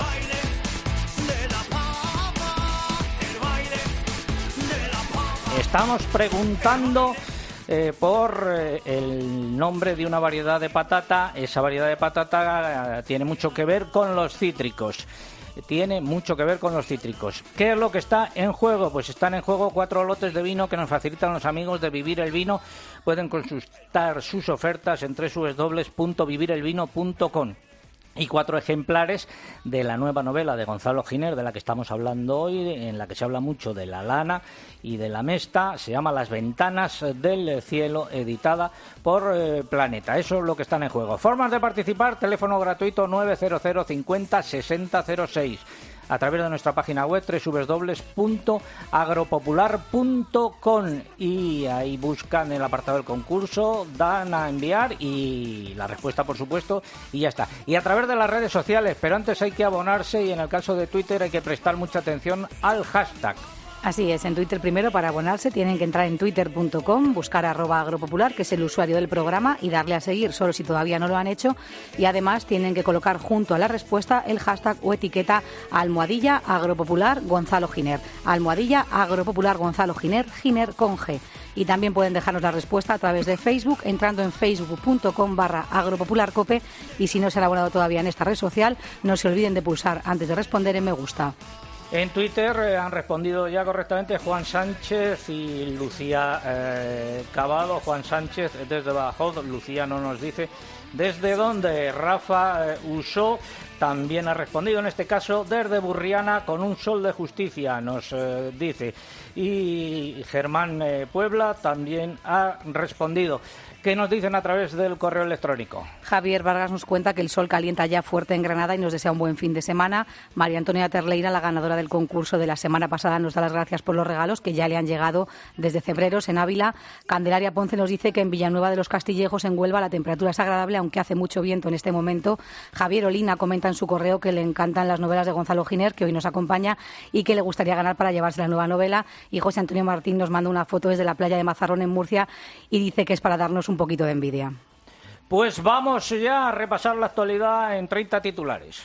Speaker 1: Estamos preguntando por el nombre de una variedad de patata. Esa variedad de patata tiene mucho que ver con los cítricos. ¿Qué es lo que está en juego? Pues están en juego 4 lotes de vino que nos facilitan los amigos de Vivir el Vino. Pueden consultar sus ofertas en www.vivirelvino.com. Y 4 ejemplares de la nueva novela de Gonzalo Giner, de la que estamos hablando hoy, en la que se habla mucho de la lana y de la mesta. Se llama Las ventanas del cielo, editada por Planeta. Eso es lo que está en juego. Formas de participar: teléfono gratuito 900 50 60 06. A través de nuestra página web www.agropopular.com, y ahí buscan el apartado del concurso, dan a enviar y la respuesta, por supuesto, y ya está. Y a través de las redes sociales, pero antes hay que abonarse, y en el caso de Twitter hay que prestar mucha atención al hashtag.
Speaker 6: Así es, en Twitter primero, para abonarse, tienen que entrar en twitter.com, buscar @agropopular, que es el usuario del programa, y darle a seguir, solo si todavía no lo han hecho. Y además tienen que colocar junto a la respuesta el hashtag o etiqueta @agropopular Gonzalo Giner. @agropopular Gonzalo Giner, Giner con G. Y también pueden dejarnos la respuesta a través de Facebook, entrando en facebook.com/agropopularcope. Y si no se han abonado todavía en esta red social, no se olviden de pulsar, antes de responder, en me gusta.
Speaker 1: En Twitter han respondido ya correctamente Juan Sánchez y Lucía Cavado. Juan Sánchez desde Badajoz, Lucía no nos dice desde dónde. Rafa Usó también ha respondido, en este caso desde Burriana, con un sol de justicia, nos dice. Y Germán Puebla también ha respondido. ¿Qué nos dicen a través del correo electrónico?
Speaker 6: Javier Vargas nos cuenta que el sol calienta ya fuerte en Granada y nos desea un buen fin de semana. María Antonia Terleira, la ganadora del concurso de la semana pasada, nos da las gracias por los regalos que ya le han llegado desde Cebreros, en Ávila. Candelaria Ponce nos dice que en Villanueva de los Castillejos, en Huelva, la temperatura es agradable, aunque hace mucho viento en este momento. Javier Olina comenta en su correo que le encantan las novelas de Gonzalo Giner, que hoy nos acompaña, y que le gustaría ganar para llevarse la nueva novela. Y José Antonio Martín nos manda una foto desde la playa de Mazarrón, en Murcia, y dice que es para darnos un poquito de envidia.
Speaker 1: Pues vamos ya a repasar la actualidad en 30 titulares.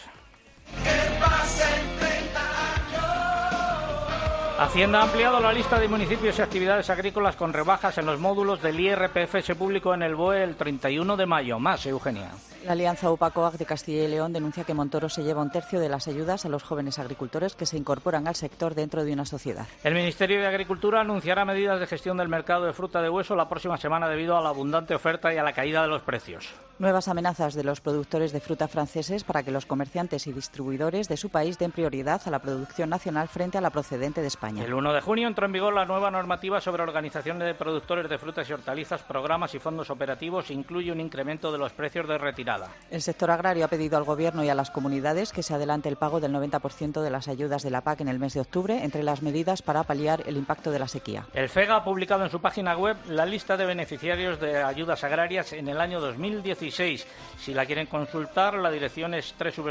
Speaker 1: Hacienda ha ampliado la lista de municipios y actividades agrícolas con rebajas en los módulos del IRPF. Se publicó en el BOE el 31 de mayo. Más, Eugenia.
Speaker 7: La Alianza UPA-COAG de Castilla y León denuncia que Montoro se lleva un tercio de las ayudas a los jóvenes agricultores que se incorporan al sector dentro de una sociedad.
Speaker 1: El Ministerio de Agricultura anunciará medidas de gestión del mercado de fruta de hueso la próxima semana debido a la abundante oferta y a la caída de los precios.
Speaker 7: Nuevas amenazas de los productores de fruta franceses para que los comerciantes y distribuidores de su país den prioridad a la producción nacional frente a la procedente de España.
Speaker 1: El 1 de junio entró en vigor la nueva normativa sobre organización de productores de frutas y hortalizas, programas y fondos operativos. Incluye un incremento de los precios de retirada. nada.
Speaker 7: El sector agrario ha pedido al Gobierno y a las comunidades que se adelante el pago del 90% de las ayudas de la PAC en el mes de octubre, entre las medidas para paliar el impacto de la sequía.
Speaker 1: El FEGA ha publicado en su página web la lista de beneficiarios de ayudas agrarias en el año 2016. Si la quieren consultar, la dirección es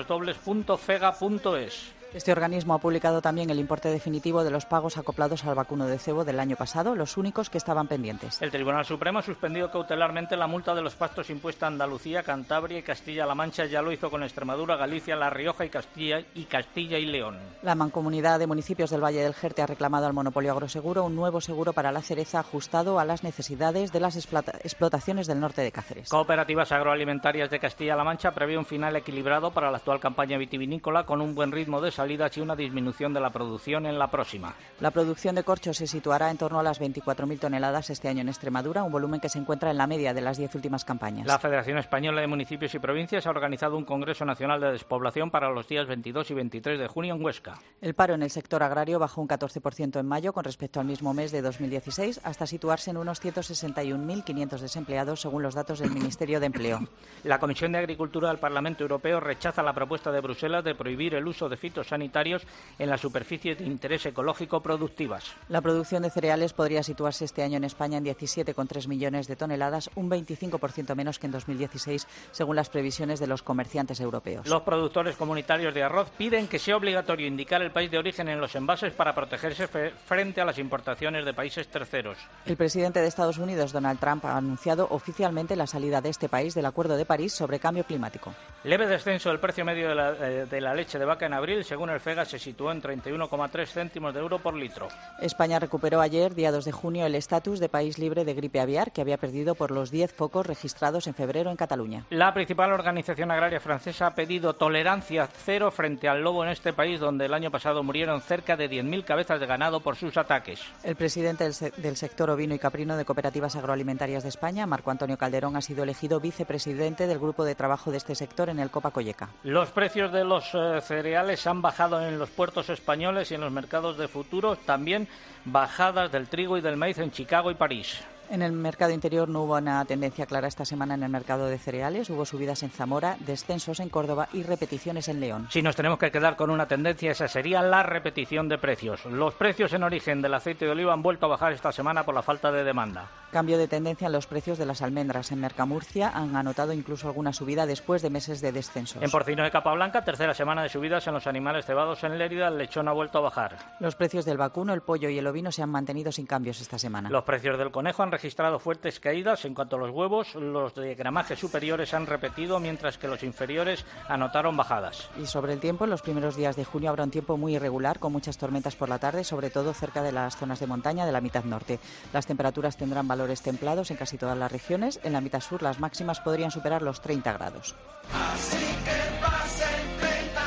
Speaker 1: www.fega.es.
Speaker 7: Este organismo ha publicado también el importe definitivo de los pagos acoplados al vacuno de cebo del año pasado, los únicos que estaban pendientes.
Speaker 1: El Tribunal Supremo ha suspendido cautelarmente la multa de los pactos impuesta a Andalucía, Cantabria y Castilla-La Mancha. Ya lo hizo con Extremadura, Galicia, La Rioja y Castilla y León.
Speaker 7: La Mancomunidad de Municipios del Valle del Jerte ha reclamado al monopolio agroseguro un nuevo seguro para la cereza ajustado a las necesidades de las explotaciones del norte de Cáceres.
Speaker 1: Cooperativas agroalimentarias de Castilla-La Mancha prevé un final equilibrado para la actual campaña vitivinícola, con un buen ritmo de salidas y una disminución de la producción en la próxima.
Speaker 7: La producción de corcho se situará en torno a las 24.000 toneladas este año en Extremadura, un volumen que se encuentra en la media de las 10 últimas campañas.
Speaker 1: La Federación Española de Municipios y Provincias ha organizado un Congreso Nacional de Despoblación para los días 22 y 23 de junio en Huesca.
Speaker 7: El paro en el sector agrario bajó un 14% en mayo con respecto al mismo mes de 2016, hasta situarse en unos 161.500 desempleados, según los datos del Ministerio de Empleo.
Speaker 1: La Comisión de Agricultura del Parlamento Europeo rechaza la propuesta de Bruselas de prohibir el uso de fitosanitarios en las superficies de interés ecológico productivas.
Speaker 7: La producción de cereales podría situarse este año en España en 17,3 millones de toneladas, un 25% menos que en 2016, según las previsiones de los comerciantes europeos.
Speaker 1: Los productores comunitarios de arroz piden que sea obligatorio indicar el país de origen en los envases para protegerse frente a las importaciones de países terceros.
Speaker 7: El presidente de Estados Unidos, Donald Trump, ha anunciado oficialmente la salida de este país del Acuerdo de París sobre cambio climático.
Speaker 1: Leve descenso del precio medio de la leche de vaca en abril, según el FEGA se situó en 31,3 céntimos de euro por litro.
Speaker 7: España recuperó ayer, día 2 de junio, el estatus de país libre de gripe aviar que había perdido por los 10 focos registrados en febrero en Cataluña.
Speaker 1: La principal organización agraria francesa ha pedido tolerancia cero frente al lobo en este país, donde el año pasado murieron cerca de 10.000 cabezas de ganado por sus ataques.
Speaker 7: El presidente del sector ovino y caprino de Cooperativas Agroalimentarias de España, Marco Antonio Calderón, ha sido elegido vicepresidente del grupo de trabajo de este sector en el Copa Colleca.
Speaker 1: Los precios de los cereales han bajado en los puertos españoles y en los mercados de futuros, también bajadas del trigo y del maíz en Chicago y París.
Speaker 7: En el mercado interior no hubo una tendencia clara esta semana en el mercado de cereales. Hubo subidas en Zamora, descensos en Córdoba y repeticiones en León.
Speaker 1: Si nos tenemos que quedar con una tendencia, esa sería la repetición de precios. Los precios en origen del aceite de oliva han vuelto a bajar esta semana por la falta de demanda.
Speaker 7: Cambio de tendencia en los precios de las almendras. En Mercamurcia han anotado incluso alguna subida después de meses de descensos.
Speaker 1: En porcino de capa blanca, tercera semana de subidas en los animales cebados en Lérida. El lechón ha vuelto a bajar.
Speaker 7: Los precios del vacuno, el pollo y el ovino se han mantenido sin cambios esta semana.
Speaker 1: Los precios del conejo han registrado fuertes caídas. En cuanto a los huevos, los de gramaje superiores han repetido, mientras que los inferiores anotaron bajadas.
Speaker 7: Y sobre el tiempo, en los primeros días de junio habrá un tiempo muy irregular, con muchas tormentas por la tarde, sobre todo cerca de las zonas de montaña de la mitad norte. Las temperaturas tendrán valores templados en casi todas las regiones. En la mitad sur, las máximas podrían superar los 30 grados.
Speaker 5: Así que pasen 30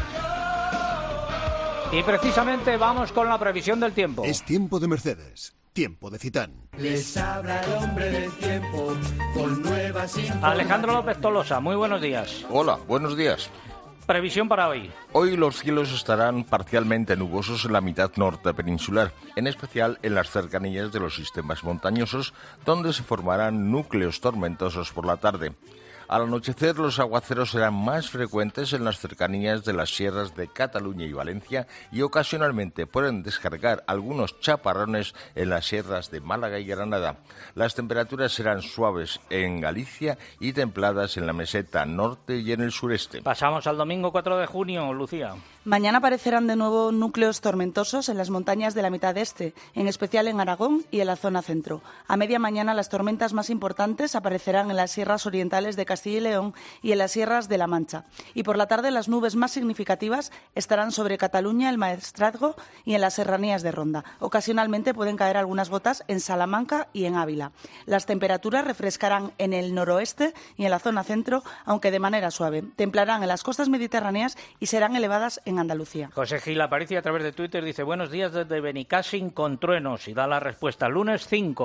Speaker 5: años.
Speaker 1: Y precisamente vamos con la previsión del tiempo.
Speaker 24: Es tiempo de Mercedes. Tiempo de Citán.
Speaker 5: Les habla el hombre del tiempo con nuevas informaciones.
Speaker 1: Alejandro López Tolosa, muy buenos días.
Speaker 2: Hola, buenos días.
Speaker 1: Previsión para hoy.
Speaker 2: Hoy los cielos estarán parcialmente nubosos en la mitad norte peninsular, en especial en las cercanías de los sistemas montañosos, donde se formarán núcleos tormentosos por la tarde. Al anochecer, los aguaceros serán más frecuentes en las cercanías de las sierras de Cataluña y Valencia y ocasionalmente pueden descargar algunos chaparrones en las sierras de Málaga y Granada. Las temperaturas serán suaves en Galicia y templadas en la meseta norte y en el sureste.
Speaker 1: Pasamos al domingo 4 de junio, Lucía.
Speaker 4: Mañana aparecerán de nuevo núcleos tormentosos en las montañas de la mitad este, en especial en Aragón y en la zona centro. A media mañana las tormentas más importantes aparecerán en las sierras orientales de Castilla y León y en las sierras de La Mancha. Y por la tarde las nubes más significativas estarán sobre Cataluña, el Maestrazgo y en las serranías de Ronda. Ocasionalmente pueden caer algunas gotas en Salamanca y en Ávila. Las temperaturas refrescarán en el noroeste y en la zona centro, aunque de manera suave. Templarán en las costas mediterráneas y serán elevadas en Andalucía.
Speaker 1: José Gil Aparicio a través de Twitter dice: buenos días desde Benicàssim con truenos, y da la respuesta: lunes 5.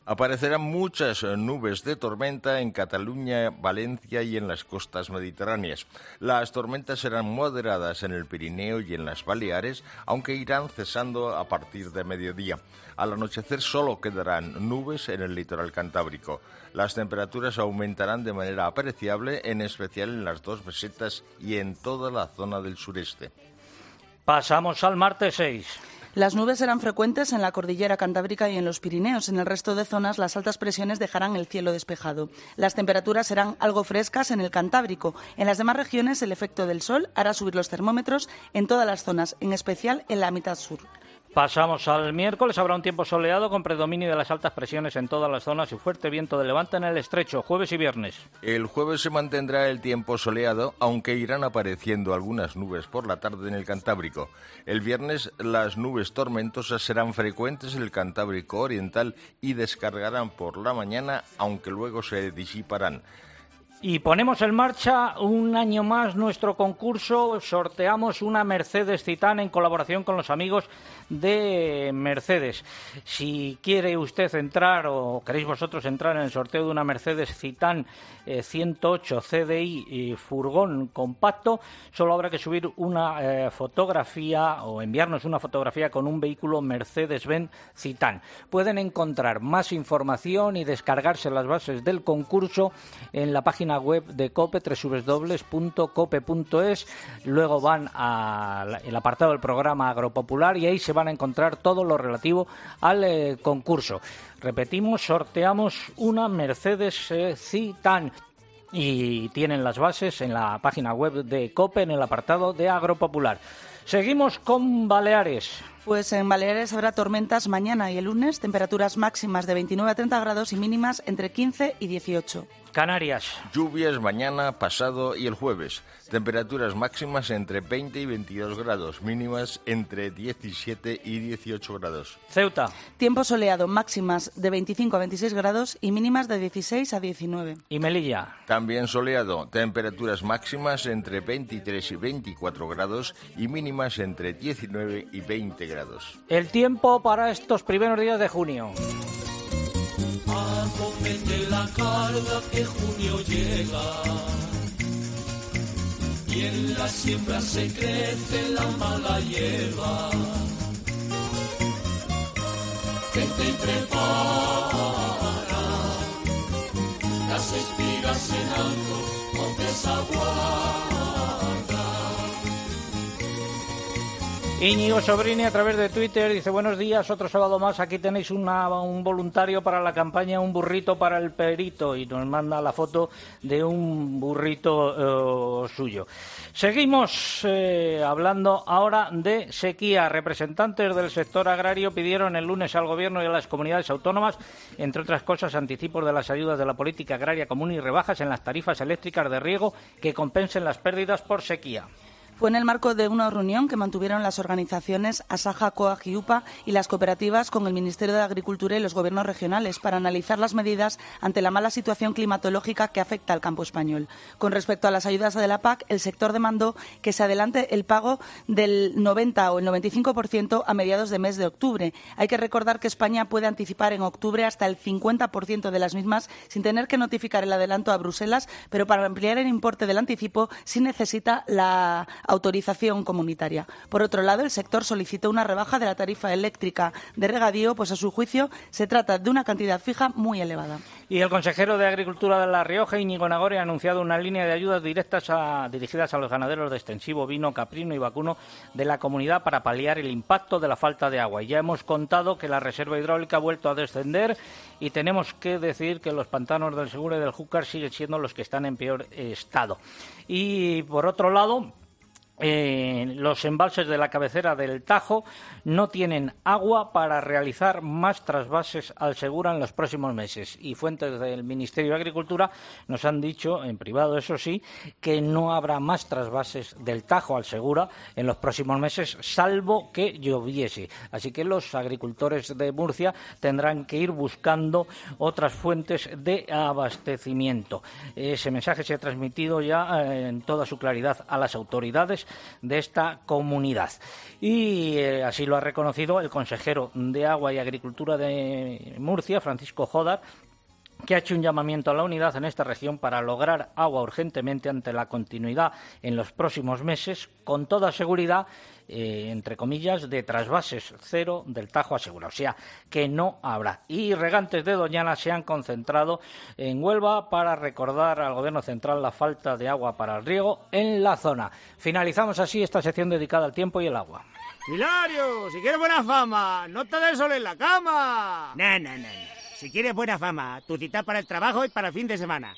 Speaker 2: Aparecerán muchas nubes de tormenta en Cataluña, Valencia y en las costas mediterráneas. Las tormentas serán moderadas en el Pirineo y en las Baleares, aunque irán cesando a partir de mediodía. Al anochecer solo quedarán nubes en el litoral cantábrico. Las temperaturas aumentarán de manera apreciable, en especial en las dos mesetas y en toda la zona del sureste.
Speaker 1: Pasamos al martes 6.
Speaker 4: Las nubes serán frecuentes en la cordillera cantábrica y en los Pirineos. En el resto de zonas, las altas presiones dejarán el cielo despejado. Las temperaturas serán algo frescas en el Cantábrico. En las demás regiones, el efecto del sol hará subir los termómetros en todas las zonas, en especial en la mitad sur.
Speaker 1: Pasamos al miércoles, habrá un tiempo soleado con predominio de las altas presiones en todas las zonas y fuerte viento de levante en el estrecho, jueves y viernes.
Speaker 2: El jueves se mantendrá el tiempo soleado, aunque irán apareciendo algunas nubes por la tarde en el Cantábrico. El viernes las nubes tormentosas serán frecuentes en el Cantábrico oriental y descargarán por la mañana, aunque luego se disiparán.
Speaker 1: Y ponemos en marcha un año más nuestro concurso. Sorteamos una Mercedes Citan en colaboración con los amigos de Mercedes. Si quiere usted entrar o queréis vosotros entrar en el sorteo de una Mercedes Citan 108 CDI y furgón compacto, solo habrá que subir una fotografía o enviarnos una fotografía con un vehículo Mercedes-Benz Citan. Pueden encontrar más información y descargarse las bases del concurso en la página web de COPE, www.cope.es. Luego van al apartado del programa Agropopular y ahí se van a encontrar todo lo relativo al concurso. Repetimos, sorteamos una Mercedes Citan y tienen las bases en la página web de COPE en el apartado de Agropopular. Seguimos con Baleares.
Speaker 4: Pues en Baleares habrá tormentas mañana y el lunes, temperaturas máximas de 29 a 30 grados y mínimas entre 15 y 18.
Speaker 1: Canarias.
Speaker 2: Lluvias mañana, pasado y el jueves. Temperaturas máximas entre 20 y 22 grados, mínimas entre 17 y 18 grados.
Speaker 1: Ceuta.
Speaker 4: Tiempo soleado, máximas de 25 a 26 grados y mínimas de 16 a 19.
Speaker 1: Y Melilla.
Speaker 2: También soleado, temperaturas máximas entre 23 y 24 grados y mínimas entre 19 y 20 grados.
Speaker 1: El tiempo para estos primeros días de junio.
Speaker 5: Acomete la carga que junio llega y en la siembra se crece la mala hierba. Que te prepara las espigas en alto o desaguarda.
Speaker 1: Íñigo Sobrini a través de Twitter dice: buenos días, otro sábado más, aquí tenéis un voluntario para la campaña Un burrito para el perito, y nos manda la foto de un burrito suyo. Seguimos hablando ahora de sequía. Representantes del sector agrario pidieron el lunes al Gobierno y a las comunidades autónomas, entre otras cosas, anticipos de las ayudas de la política agraria común y rebajas en las tarifas eléctricas de riego que compensen las pérdidas por sequía.
Speaker 4: Fue en el marco de una reunión que mantuvieron las organizaciones Asaja, COAG y UPA y las cooperativas con el Ministerio de Agricultura y los gobiernos regionales para analizar las medidas ante la mala situación climatológica que afecta al campo español. Con respecto a las ayudas de la PAC, el sector demandó que se adelante el pago del 90 o el 95% a mediados de mes de octubre. Hay que recordar que España puede anticipar en octubre hasta el 50% de las mismas sin tener que notificar el adelanto a Bruselas, pero para ampliar el importe del anticipo sí necesita la autorización comunitaria. Por otro lado, el sector solicitó una rebaja de la tarifa eléctrica de regadío, pues a su juicio se trata de una cantidad fija muy elevada.
Speaker 1: Y el consejero de Agricultura de La Rioja, Íñigo Nagore, ha anunciado una línea de ayudas directas dirigidas a los ganaderos de extensivo, ovino, caprino y vacuno de la comunidad para paliar el impacto de la falta de agua. Y ya hemos contado que la reserva hidráulica ha vuelto a descender y tenemos que decir que los pantanos del Segura y del Júcar siguen siendo los que están en peor estado. Y por otro lado, los embalses de la cabecera del Tajo no tienen agua para realizar más trasvases al Segura en los próximos meses, y fuentes del Ministerio de Agricultura nos han dicho, en privado eso sí, que no habrá más trasvases del Tajo al Segura en los próximos meses, salvo que lloviese. Así que los agricultores de Murcia tendrán que ir buscando otras fuentes de abastecimiento. Ese mensaje se ha transmitido ya en toda su claridad a las autoridades productores de esta comunidad. Y así lo ha reconocido el consejero de Agua y Agricultura de Murcia, Francisco Jodar, que ha hecho un llamamiento a la unidad en esta región para lograr agua urgentemente ante la continuidad en los próximos meses, con toda seguridad, entre comillas, de trasvases cero del Tajo asegura, o sea, que no habrá. Y regantes de Doñana se han concentrado en Huelva para recordar al Gobierno central la falta de agua para el riego en la zona. Finalizamos así esta sección dedicada al tiempo y el agua.
Speaker 8: Hilario, si quieres buena fama, no te des sol en la cama. No. Si quieres buena fama, tu cita para el trabajo y para el fin de semana.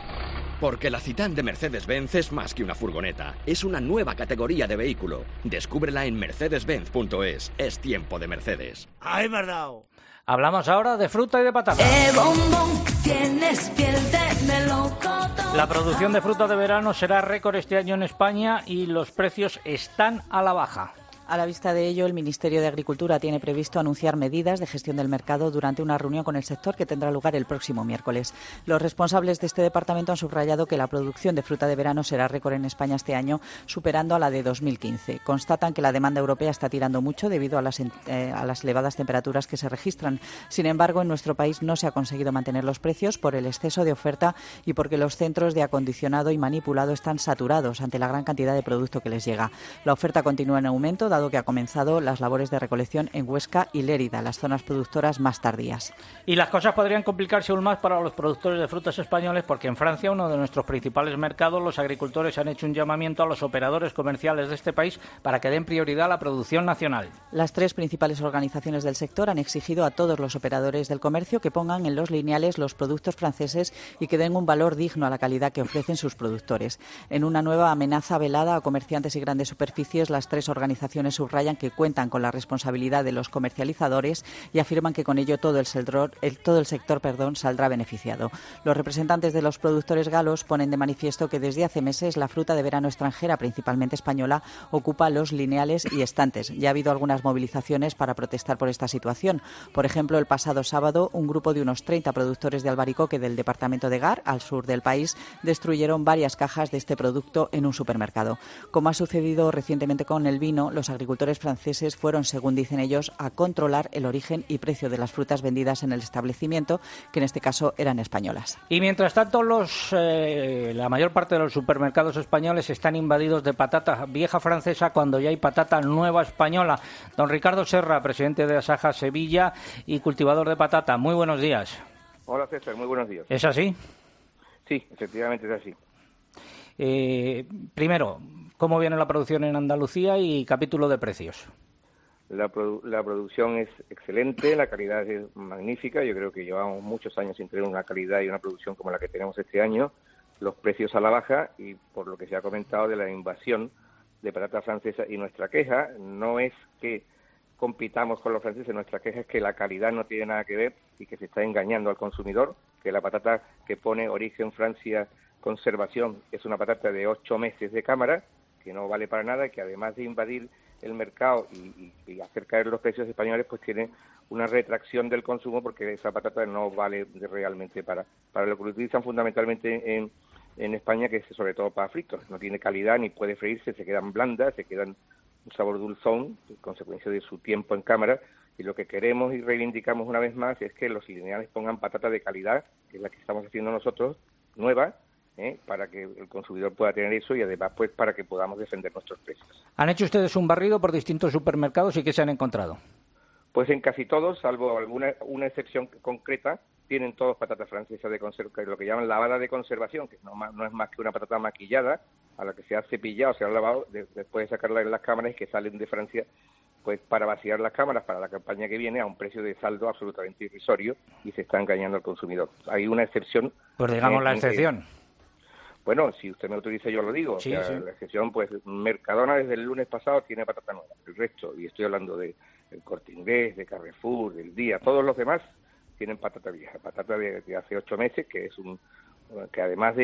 Speaker 9: Porque la Citan de Mercedes-Benz es más que una furgoneta. Es una nueva categoría de vehículo. Descúbrela en mercedes-benz.es. Es tiempo de Mercedes.
Speaker 8: ¡Ay, me has dado!
Speaker 1: Hablamos ahora de fruta y de patata.
Speaker 5: Bombón, tienes piel de melocotón.
Speaker 1: La producción de fruta de verano será récord este año en España y los precios están a la baja.
Speaker 7: A la vista de ello, el Ministerio de Agricultura tiene previsto anunciar medidas de gestión del mercado durante una reunión con el sector que tendrá lugar el próximo miércoles. Los responsables de este departamento han subrayado que la producción de fruta de verano será récord en España este año, superando a la de 2015. Constatan que la demanda europea está tirando mucho debido a las elevadas temperaturas que se registran. Sin embargo, en nuestro país no se ha conseguido mantener los precios por el exceso de oferta y porque los centros de acondicionado y manipulado están saturados ante la gran cantidad de producto que les llega. La oferta continúa en aumento, dado que ha comenzado las labores de recolección en Huesca y Lérida, las zonas productoras más tardías.
Speaker 1: Y las cosas podrían complicarse aún más para los productores de frutas españoles, porque en Francia, uno de nuestros principales mercados, los agricultores han hecho un llamamiento a los operadores comerciales de este país para que den prioridad a la producción nacional.
Speaker 7: Las tres principales organizaciones del sector han exigido a todos los operadores del comercio que pongan en los lineales los productos franceses y que den un valor digno a la calidad que ofrecen sus productores. En una nueva amenaza velada a comerciantes y grandes superficies, las tres organizaciones subrayan que cuentan con la responsabilidad de los comercializadores y afirman que con ello todo el sector saldrá beneficiado. Los representantes de los productores galos ponen de manifiesto que desde hace meses la fruta de verano extranjera, principalmente española, ocupa los lineales y estantes. Ya ha habido algunas movilizaciones para protestar por esta situación. Por ejemplo, el pasado sábado, un grupo de unos 30 productores de albaricoque del departamento de Gard, al sur del país, destruyeron varias cajas de este producto en un supermercado. Como ha sucedido recientemente con el vino, los agricultores franceses fueron, según dicen ellos, a controlar el origen y precio de las frutas vendidas en el establecimiento, que en este caso eran españolas.
Speaker 1: Y mientras tanto, la mayor parte de los supermercados españoles están invadidos de patata vieja francesa cuando ya hay patata nueva española. Don Ricardo Serra, presidente de Asaja Sevilla y cultivador de patata. Muy buenos días.
Speaker 10: Hola César, muy buenos días.
Speaker 1: ¿Es así?
Speaker 10: Sí, efectivamente es así.
Speaker 1: Primero, ¿cómo viene la producción en Andalucía y capítulo de precios?
Speaker 10: La producción es excelente, la calidad es magnífica. Yo creo que llevamos muchos años sin tener una calidad y una producción como la que tenemos este año. Los precios a la baja y por lo que se ha comentado de la invasión de patata francesa. Y nuestra queja no es que compitamos con los franceses, nuestra queja es que la calidad no tiene nada que ver y que se está engañando al consumidor, que la patata que pone origen Francia conservación es una patata de 8 meses de cámara, que no vale para nada, que además de invadir el mercado y hacer caer los precios españoles, pues tiene una retracción del consumo porque esa patata no vale realmente para lo que lo utilizan fundamentalmente en España, que es sobre todo para fritos. No tiene calidad ni puede freírse, se quedan blandas, se quedan un sabor dulzón, consecuencia de su tiempo en cámara. Y lo que queremos y reivindicamos una vez más es que los lineales pongan patata de calidad, que es la que estamos haciendo nosotros, nueva, para que el consumidor pueda tener eso y además pues para que podamos defender nuestros precios.
Speaker 1: ¿Han hecho ustedes un barrido por distintos supermercados y qué se han encontrado?
Speaker 10: Pues en casi todos, salvo una excepción concreta, tienen todos patata francesa de lo que llaman lavada de conservación, que no es más que una patata maquillada a la que se ha cepillado, se ha lavado después de sacarla en las cámaras y que salen de Francia pues para vaciar las cámaras para la campaña que viene a un precio de saldo absolutamente irrisorio y se está engañando al consumidor. Hay una excepción.
Speaker 1: Pues digamos la excepción.
Speaker 10: Bueno, si usted me autoriza yo lo digo.
Speaker 1: Sí, sí.
Speaker 10: La excepción, pues Mercadona desde el lunes pasado tiene patata nueva. El resto, y estoy hablando del Corte Inglés, de Carrefour, del Día, todos los demás tienen patata vieja, patata de hace 8 meses, que es que además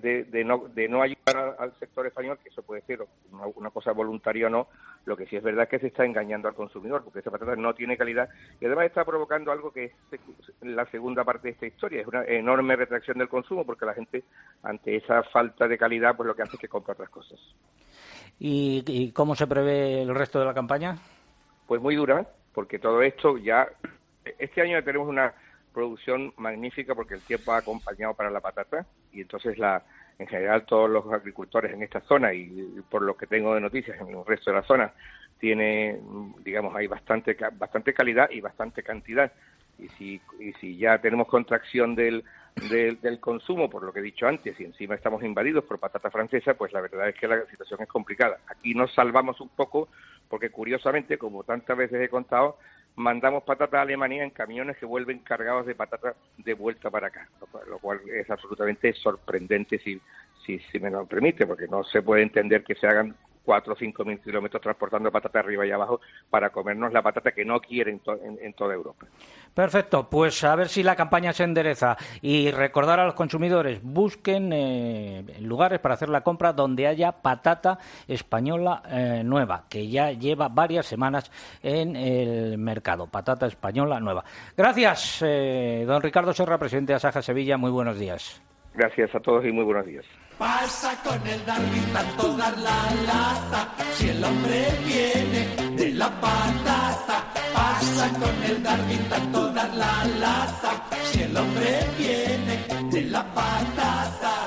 Speaker 10: de no ayudar al sector español, que eso puede ser una cosa voluntaria o no, lo que sí es verdad es que se está engañando al consumidor, porque esa patata no tiene calidad y además está provocando algo que es la segunda parte de esta historia, es una enorme retracción del consumo, porque la gente ante esa falta de calidad pues lo que hace es que compra otras cosas.
Speaker 1: ¿Y cómo se prevé el resto de la campaña?
Speaker 10: Pues muy dura, porque todo esto ya... Este año tenemos una producción magnífica porque el tiempo ha acompañado para la patata y entonces en general todos los agricultores en esta zona y por lo que tengo de noticias en el resto de la zona tiene, digamos, hay bastante calidad y bastante cantidad. Y si ya tenemos contracción del consumo, por lo que he dicho antes, y encima estamos invadidos por patata francesa, pues la verdad es que la situación es complicada. Aquí nos salvamos un poco porque, curiosamente, como tantas veces he contado, mandamos patata a Alemania en camiones que vuelven cargados de patata de vuelta para acá, lo cual es absolutamente sorprendente si me lo permite, porque no se puede entender que se hagan 4 o 5 mil kilómetros transportando patata arriba y abajo para comernos la patata que no quieren en toda Europa.
Speaker 1: Perfecto, pues a ver si la campaña se endereza y recordar a los consumidores, busquen lugares para hacer la compra donde haya patata española nueva, que ya lleva varias semanas en el mercado, patata española nueva. Gracias, don Ricardo Serra, presidente de Asaja Sevilla, muy buenos días.
Speaker 10: Gracias a todos y muy buenos días.
Speaker 5: Pasa con el Darwin tanto dar la lata, si el hombre viene de la patata. Pasa con el Darwin tanto dar la lata, si el hombre viene de la patata.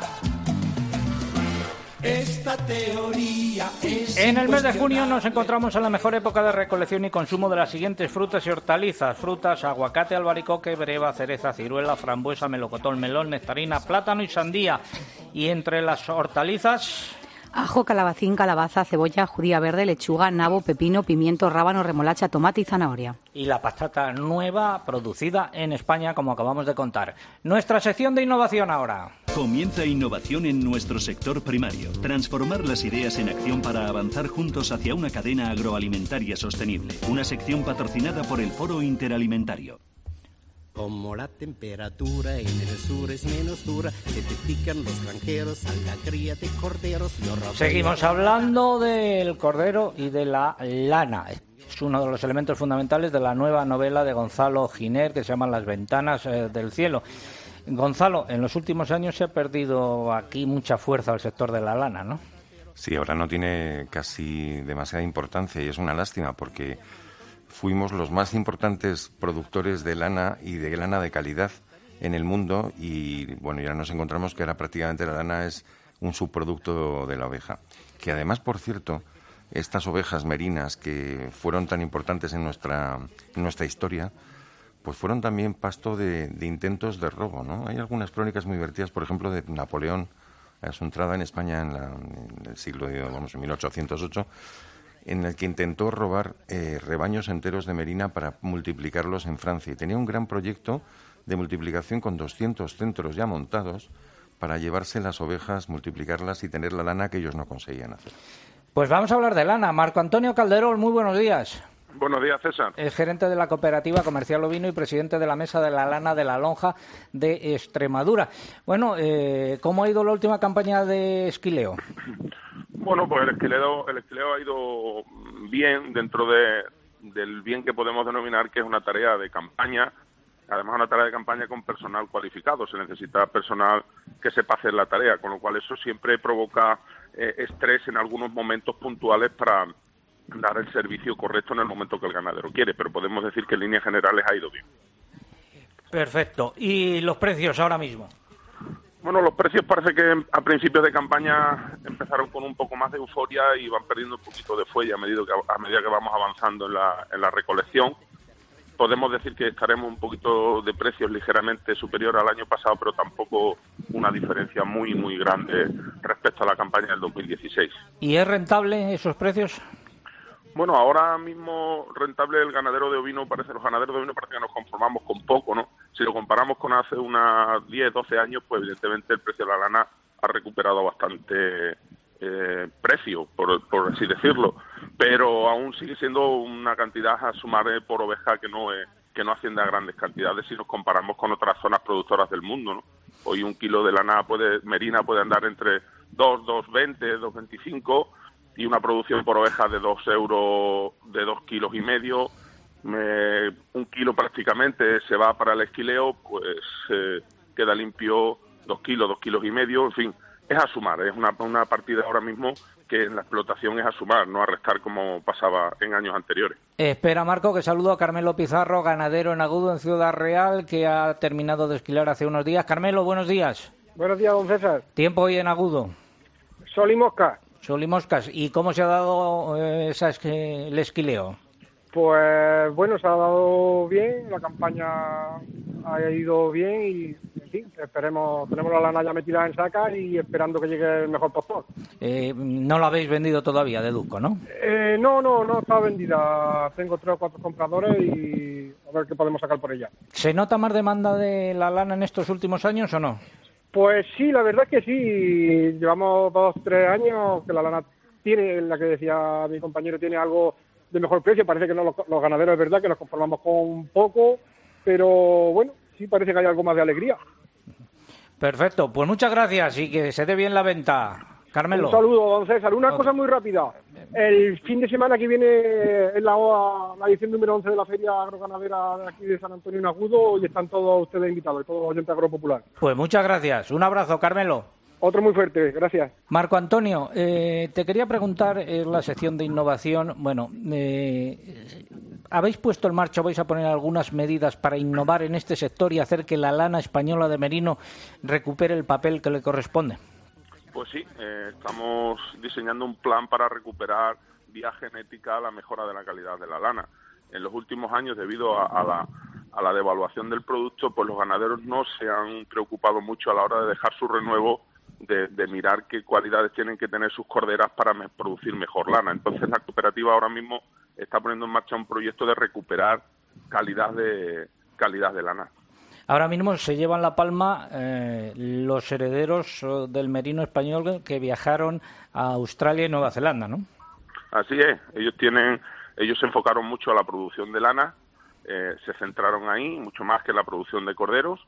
Speaker 5: Esta teoría es...
Speaker 1: En el mes de junio nos encontramos en la mejor época de recolección y consumo de las siguientes frutas y hortalizas. Frutas, aguacate, albaricoque, breva, cereza, ciruela, frambuesa, melocotón, melón, nectarina, plátano y sandía. Y entre las hortalizas...
Speaker 6: ajo, calabacín, calabaza, cebolla, judía verde, lechuga, nabo, pepino, pimiento, rábano, remolacha, tomate y zanahoria.
Speaker 1: Y la patata nueva producida en España, como acabamos de contar. Nuestra sección de innovación ahora.
Speaker 11: Comienza innovación en nuestro sector primario. Transformar las ideas en acción para avanzar juntos hacia una cadena agroalimentaria sostenible. Una sección patrocinada por el Foro Interalimentario.
Speaker 12: Como la temperatura en el sur es menos dura, se te pican los granjeros a la cría de corderos.
Speaker 1: Seguimos hablando del cordero y de la lana. Es uno de los elementos fundamentales de la nueva novela de Gonzalo Giner que se llama Las ventanas del cielo. Gonzalo, en los últimos años se ha perdido aquí mucha fuerza el sector de la lana, ¿no?
Speaker 13: Sí, ahora no tiene casi demasiada importancia y es una lástima porque fuimos los más importantes productores de lana y de lana de calidad en el mundo y bueno, ya nos encontramos que ahora prácticamente la lana es un subproducto de la oveja. Que además, por cierto, estas ovejas merinas que fueron tan importantes en nuestra historia, pues fueron también pasto de intentos de robo, ¿no? Hay algunas crónicas muy divertidas, por ejemplo, de Napoleón a su entrada en España en el siglo, en 1808, en el que intentó robar rebaños enteros de merina para multiplicarlos en Francia. Y tenía un gran proyecto de multiplicación con 200 centros ya montados para llevarse las ovejas, multiplicarlas y tener la lana que ellos no conseguían hacer.
Speaker 1: Pues vamos a hablar de lana. Marco Antonio Calderón, muy buenos días.
Speaker 15: Buenos días, César.
Speaker 1: Es gerente de la Cooperativa Comercial Ovino y presidente de la Mesa de la Lana de la Lonja de Extremadura. Bueno, ¿cómo ha ido la última campaña de esquileo?
Speaker 15: Bueno, pues el esquileo ha ido bien dentro del bien que podemos denominar que es una tarea de campaña. Además, una tarea de campaña con personal cualificado. Se necesita personal que sepa hacer la tarea, con lo cual eso siempre provoca estrés en algunos momentos puntuales para dar el servicio correcto en el momento que el ganadero quiere, pero podemos decir que en líneas generales ha ido bien.
Speaker 1: Perfecto. ¿Y los precios ahora mismo?
Speaker 15: Bueno, los precios parece que a principios de campaña empezaron con un poco más de euforia y van perdiendo un poquito de fuelle a medida que vamos avanzando en la recolección. Podemos decir que estaremos un poquito de precios ligeramente superior al año pasado, pero tampoco una diferencia muy, muy grande respecto a la campaña del 2016.
Speaker 1: ¿Y es rentable esos precios?
Speaker 15: Bueno, ahora mismo rentable los ganaderos de ovino parece que nos conformamos con poco, ¿no? Si lo comparamos con hace unas 10, 12 años, pues evidentemente el precio de la lana ha recuperado bastante precio, por así decirlo, pero aún sigue siendo una cantidad a sumar por oveja que no asciende a grandes cantidades si nos comparamos con otras zonas productoras del mundo, ¿no? Hoy un kilo de lana merina puede andar entre 2,20, 2,25 y una producción por oveja de 2 euros de 2 kilos y medio. Un kilo prácticamente se va para el esquileo, pues queda limpio 2 kilos y medio, en fin, es a sumar, es una partida ahora mismo que en la explotación es a sumar, no a restar como pasaba en años anteriores.
Speaker 1: Espera, Marco, que saludo a Carmelo Pizarro, ganadero en Agudo, en Ciudad Real, que ha terminado de esquilar hace unos días. Carmelo, buenos días.
Speaker 16: Buenos días, don César.
Speaker 1: Tiempo hoy en Agudo.
Speaker 16: Sol y mosca.
Speaker 1: Sol y moscas. ¿Y cómo se ha dado el esquileo?
Speaker 16: Pues bueno, se ha dado bien, la campaña ha ido bien y, en fin, esperemos, tenemos la lana ya metida en saca y esperando que llegue el mejor postor.
Speaker 1: No lo habéis vendido todavía, deduzco, ¿no?
Speaker 16: No está vendida. Tengo 3 o 4 compradores y a ver qué podemos sacar por ella.
Speaker 1: ¿Se nota más demanda de la lana en estos últimos años o no?
Speaker 16: Pues sí, la verdad es que sí. Llevamos 2 o 3 años que la lana tiene, la que decía mi compañero, tiene algo de mejor precio. Parece que no los ganaderos, es verdad que nos conformamos con poco, pero bueno, sí parece que hay algo más de alegría.
Speaker 1: Perfecto, pues muchas gracias y que se dé bien la venta. Carmelo.
Speaker 16: Un saludo, don César. Una cosa muy rápida. El fin de semana que viene es la edición número 11 de la Feria Agroganadera de aquí de San Antonio en Agudo y están todos ustedes invitados, todos los oyentes agropopular.
Speaker 1: Pues muchas gracias. Un abrazo, Carmelo.
Speaker 16: Otro muy fuerte, gracias.
Speaker 1: Marco Antonio, te quería preguntar en la sección de innovación, ¿habéis puesto en marcha, vais a poner algunas medidas para innovar en este sector y hacer que la lana española de merino recupere el papel que le corresponde?
Speaker 15: Pues sí, estamos diseñando un plan para recuperar vía genética la mejora de la calidad de la lana. En los últimos años, debido a la devaluación del producto, pues los ganaderos no se han preocupado mucho a la hora de dejar su renuevo de mirar qué cualidades tienen que tener sus corderas para producir mejor lana. Entonces la cooperativa ahora mismo está poniendo en marcha un proyecto de recuperar calidad de lana.
Speaker 1: Ahora mismo se llevan la palma los herederos del merino español que viajaron a Australia y Nueva Zelanda, ¿no?
Speaker 15: Así es, ellos se enfocaron mucho a la producción de lana, se centraron ahí, mucho más que en la producción de corderos,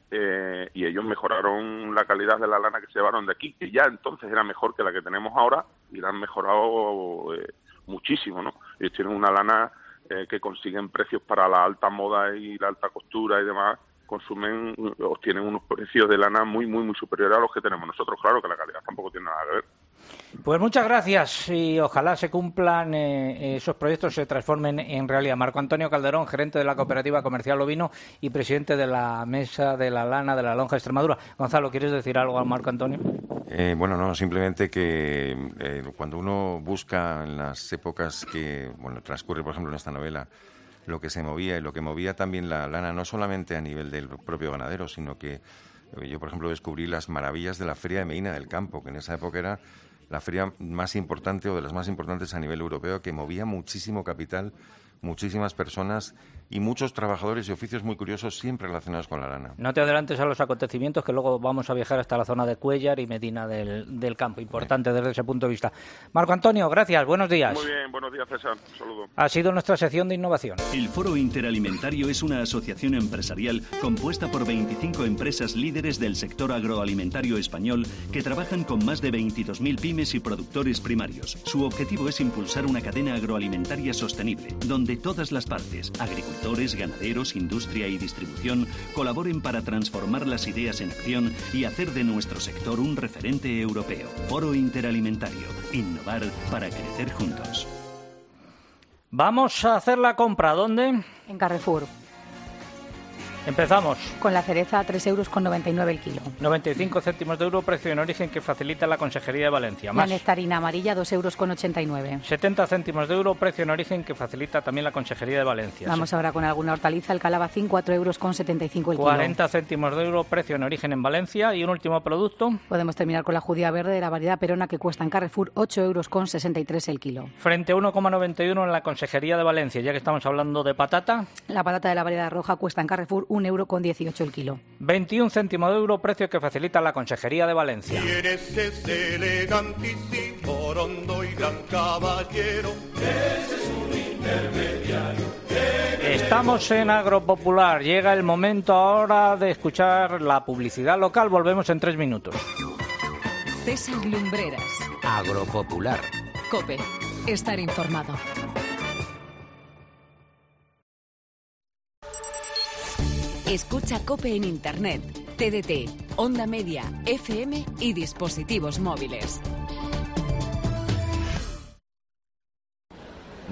Speaker 15: y ellos mejoraron la calidad de la lana que se llevaron de aquí, que ya entonces era mejor que la que tenemos ahora, y la han mejorado muchísimo, ¿no? Ellos tienen una lana que consiguen precios para la alta moda y la alta costura y demás, obtienen unos precios de lana muy superiores a los que tenemos nosotros. Claro que la calidad tampoco tiene nada que ver.
Speaker 1: Pues muchas gracias y ojalá se cumplan esos proyectos, se transformen en realidad. Marco Antonio Calderón, gerente de la Cooperativa Comercial Ovino y presidente de la Mesa de la Lana de la Lonja de Extremadura. Gonzalo, ¿quieres decir algo a Marco Antonio?
Speaker 13: No, simplemente que cuando uno busca en las épocas que transcurre, por ejemplo, en esta novela, lo que se movía y lo que movía también la lana, no solamente a nivel del propio ganadero, sino que yo, por ejemplo, descubrí las maravillas de la Feria de Medina del Campo, que en esa época era la feria más importante o de las más importantes a nivel europeo, que movía muchísimo capital, muchísimas personas y muchos trabajadores y oficios muy curiosos siempre relacionados con la lana.
Speaker 1: No te adelantes a los acontecimientos, que luego vamos a viajar hasta la zona de Cuéllar y Medina del Campo. Importante desde ese punto de vista. Marco Antonio, gracias. Buenos días.
Speaker 15: Muy bien, buenos días, César. Un saludo.
Speaker 1: Ha sido nuestra sección de innovación.
Speaker 11: El Foro Interalimentario es una asociación empresarial compuesta por 25 empresas líderes del sector agroalimentario español que trabajan con más de 22.000 pymes y productores primarios. Su objetivo es impulsar una cadena agroalimentaria sostenible, donde todas las partes, agricultores, ganaderos, industria y distribución, colaboren para transformar las ideas en acción y hacer de nuestro sector un referente europeo. Foro Interalimentario. Innovar para crecer juntos.
Speaker 1: Vamos a hacer la compra. ¿Dónde?
Speaker 6: En Carrefour.
Speaker 1: Empezamos.
Speaker 6: Con la cereza a 3,99 € el kilo.
Speaker 1: 95 céntimos de euro, precio en origen que facilita la Consejería de Valencia. Más.
Speaker 6: La nectarina amarilla, 2,89 €.
Speaker 1: 70 céntimos de euro, precio en origen que facilita también la Consejería de Valencia.
Speaker 6: Vamos ahora con alguna hortaliza, el calabacín, 4,75 € el kilo.
Speaker 1: 40 céntimos de euro, precio en origen en Valencia. Y un último producto.
Speaker 6: Podemos terminar con la judía verde de la variedad Perona, que cuesta en Carrefour 8,63 € el kilo.
Speaker 1: Frente a 1,91 € en la Consejería de Valencia. Ya que estamos hablando de patata.
Speaker 6: La patata de la variedad roja cuesta en Carrefour 1,18 € el kilo.
Speaker 1: 21 céntimos de euro, precio que facilita la Consejería de Valencia.
Speaker 5: Eres ese elegantísimo, rondo y gran caballero. Ese es un intermediario.
Speaker 1: Estamos en Agropopular. Llega el momento ahora de escuchar la publicidad local. Volvemos en 3 minutos.
Speaker 3: César Lumbreras.
Speaker 17: Agropopular.
Speaker 3: COPE. Estar informado.
Speaker 14: Escucha COPE en Internet, TDT, Onda Media, FM y dispositivos móviles.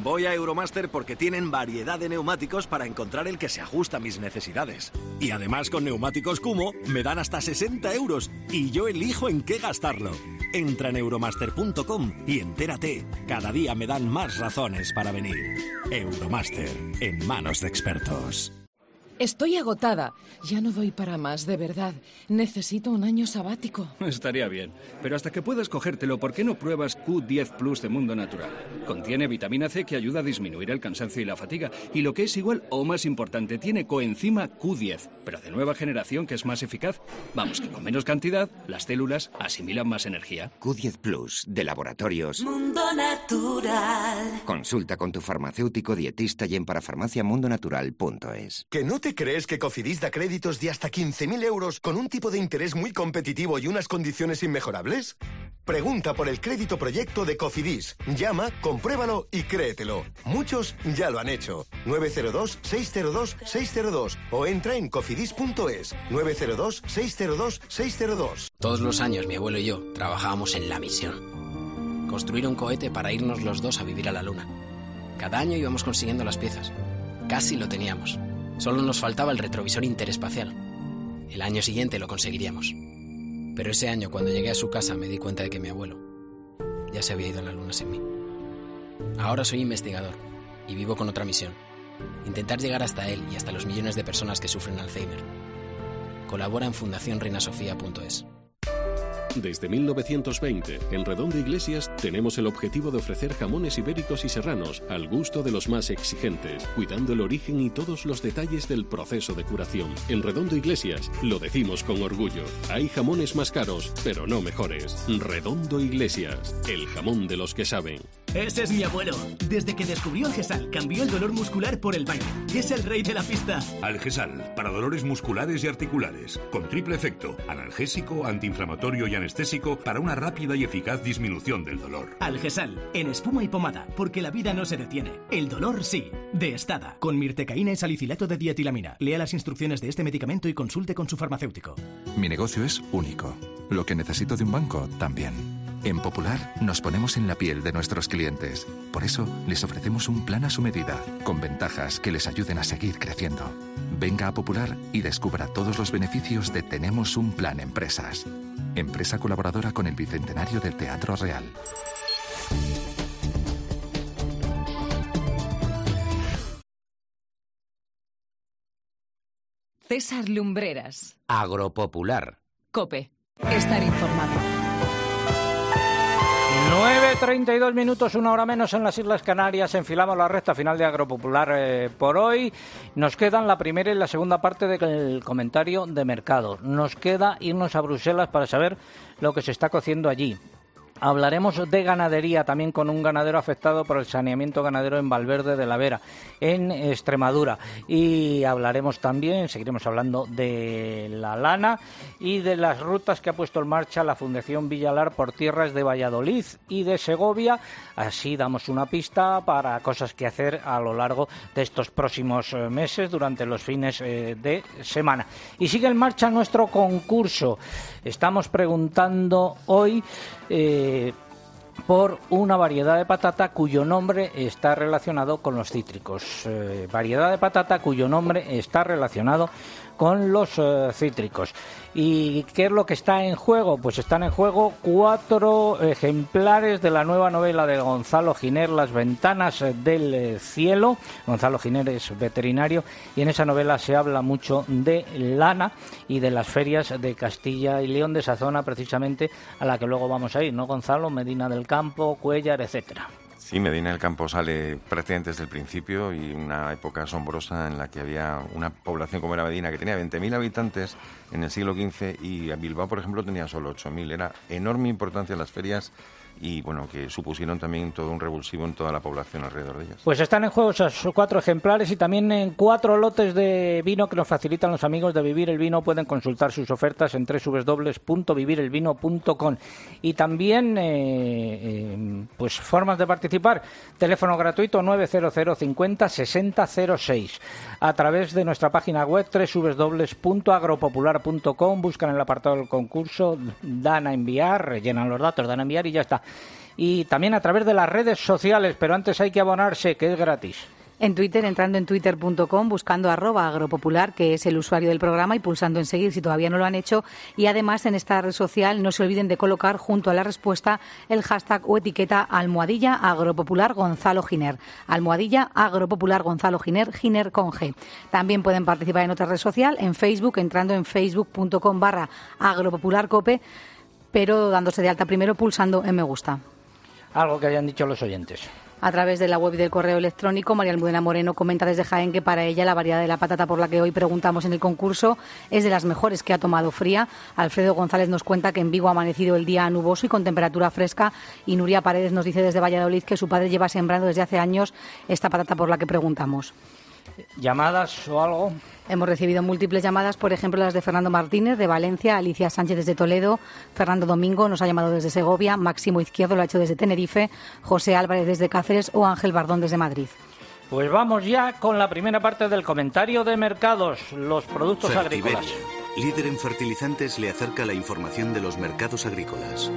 Speaker 17: Voy a Euromaster porque tienen variedad de neumáticos para encontrar el que se ajusta a mis necesidades. Y además con neumáticos Kumho me dan hasta 60 euros y yo elijo en qué gastarlo. Entra en euromaster.com y entérate. Cada día me dan más razones para venir. Euromaster, en manos de expertos.
Speaker 18: Estoy agotada. Ya no doy para más, de verdad. Necesito un año sabático.
Speaker 19: Estaría bien. Pero hasta que puedas cogértelo, ¿por qué no pruebas Q10 Plus de Mundo Natural? Contiene vitamina C que ayuda a disminuir el cansancio y la fatiga. Y lo que es igual o más importante, tiene coenzima Q10, pero de nueva generación que es más eficaz. Vamos, que con menos cantidad, las células asimilan más energía.
Speaker 18: Q10 Plus, de Laboratorios
Speaker 5: Mundo Natural.
Speaker 18: Consulta con tu farmacéutico dietista y en parafarmaciamundonatural.es.
Speaker 19: ¿Que no te crees que Cofidis da créditos de hasta 15.000 euros con un tipo de interés muy competitivo y unas condiciones inmejorables? Pregunta por el crédito proyecto de Cofidis. Llama, compruébalo y créetelo. Muchos ya lo han hecho. 902-602-602 o entra en cofidis.es. 902-602-602.
Speaker 24: Todos los años mi abuelo y yo trabajábamos en la misión. Construir un cohete para irnos los dos a vivir a la Luna. Cada año íbamos consiguiendo las piezas. Casi lo teníamos. Solo nos faltaba el retrovisor interespacial. El año siguiente lo conseguiríamos. Pero ese año, cuando llegué a su casa, me di cuenta de que mi abuelo ya se había ido a la Luna sin mí. Ahora soy investigador y vivo con otra misión. Intentar llegar hasta él y hasta los millones de personas que sufren Alzheimer. Colabora en fundacionreinasofía.es.
Speaker 20: Desde 1920, en Redondo Iglesias, tenemos el objetivo de ofrecer jamones ibéricos y serranos al gusto de los más exigentes, cuidando el origen y todos los detalles del proceso de curación. En Redondo Iglesias, lo decimos con orgullo, hay jamones más caros, pero no mejores. Redondo Iglesias, el jamón de los que saben.
Speaker 21: Ese es mi abuelo. Desde que descubrió Algesal, cambió el dolor muscular por el baile. Es el rey de la pista.
Speaker 27: Algesal, para dolores musculares y articulares, con triple efecto, analgésico, antiinflamatorio y anestésico para una rápida y eficaz disminución del dolor.
Speaker 21: Algesal, en espuma y pomada, porque la vida no se detiene. El dolor sí. De Estada, con mirtecaína y salicilato de dietilamina. Lea las instrucciones de este medicamento y consulte con su farmacéutico.
Speaker 28: Mi negocio es único. Lo que necesito de un banco, también. En Popular nos ponemos en la piel de nuestros clientes. Por eso les ofrecemos un plan a su medida, con ventajas que les ayuden a seguir creciendo. Venga a Popular y descubra todos los beneficios de Tenemos un Plan Empresas. Empresa colaboradora con el Bicentenario del Teatro Real.
Speaker 3: César Lumbreras.
Speaker 18: Agropopular.
Speaker 3: COPE. Estar informado.
Speaker 1: 9:32 minutos, una hora menos en las Islas Canarias. Enfilamos la recta final de Agropopular por hoy. Nos quedan la primera y la segunda parte del comentario de mercado. Nos queda irnos a Bruselas para saber lo que se está cociendo allí. Hablaremos de ganadería, también con un ganadero afectado por el saneamiento ganadero en Valverde de la Vera, en Extremadura. Y hablaremos también, seguiremos hablando de la lana y de las rutas que ha puesto en marcha la Fundación Villalar por tierras de Valladolid y de Segovia. Así damos una pista para cosas que hacer a lo largo de estos próximos meses, durante los fines de semana. Y sigue en marcha nuestro concurso. Estamos preguntando hoy por una variedad de patata cuyo nombre está relacionado con los cítricos. Variedad de patata cuyo nombre está relacionado con los cítricos. ¿Y qué es lo que está en juego? Pues están en juego 4 ejemplares de la nueva novela de Gonzalo Giner, Las ventanas del cielo. Gonzalo Giner es veterinario y en esa novela se habla mucho de lana y de las ferias de Castilla y León, de esa zona precisamente a la que luego vamos a ir, ¿no, Gonzalo? Medina del Campo, Cuéllar, etcétera.
Speaker 13: Sí, Medina del Campo sale prácticamente desde el principio y una época asombrosa en la que había una población como era Medina que tenía 20.000 habitantes en el siglo XV y Bilbao, por ejemplo, tenía solo 8.000. Era enorme importancia las ferias y, bueno, que supusieron también todo un revulsivo en toda la población alrededor de ellas.
Speaker 1: Pues están en juego esos 4 ejemplares y también en 4 lotes de vino que nos facilitan los amigos de Vivir el Vino. Pueden consultar sus ofertas en www.vivirelvino.com. Y también, pues formas de participar. Teléfono gratuito 900 50 60 06. A través de nuestra página web www.agropopular.com. Buscan el apartado del concurso, dan a enviar, rellenan los datos, dan a enviar y ya está. y también a través de las redes sociales, pero antes hay que abonarse, que es gratis.
Speaker 6: En Twitter, entrando en twitter.com, buscando @agropopular, que es el usuario del programa, y pulsando en seguir si todavía no lo han hecho. Y además, en esta red social, no se olviden de colocar junto a la respuesta el hashtag o etiqueta @agropopulargonzaloginer. @agropopulargonzaloginer, Giner con G. También pueden participar en otra red social, en Facebook, entrando en facebook.com/agropopularcope, pero dándose de alta primero pulsando en me gusta.
Speaker 1: Algo que hayan dicho los oyentes.
Speaker 6: A través de la web y del correo electrónico, María Almudena Moreno comenta desde Jaén que para ella la variedad de la patata por la que hoy preguntamos en el concurso es de las mejores que ha tomado fría. Alfredo González nos cuenta que en Vigo ha amanecido el día nuboso y con temperatura fresca, y Nuria Paredes nos dice desde Valladolid que su padre lleva sembrando desde hace años esta patata por la que preguntamos.
Speaker 1: ¿Llamadas o algo?
Speaker 6: Hemos recibido múltiples llamadas, por ejemplo las de Fernando Martínez de Valencia, Alicia Sánchez desde Toledo, Fernando Domingo nos ha llamado desde Segovia, Máximo Izquierdo lo ha hecho desde Tenerife, José Álvarez desde Cáceres o Ángel Bardón desde Madrid.
Speaker 1: Pues vamos ya con la primera parte del comentario de mercados, los productos
Speaker 2: Fertiberia,
Speaker 1: agrícolas.
Speaker 2: líder en fertilizantes, le acerca la información de los mercados agrícolas.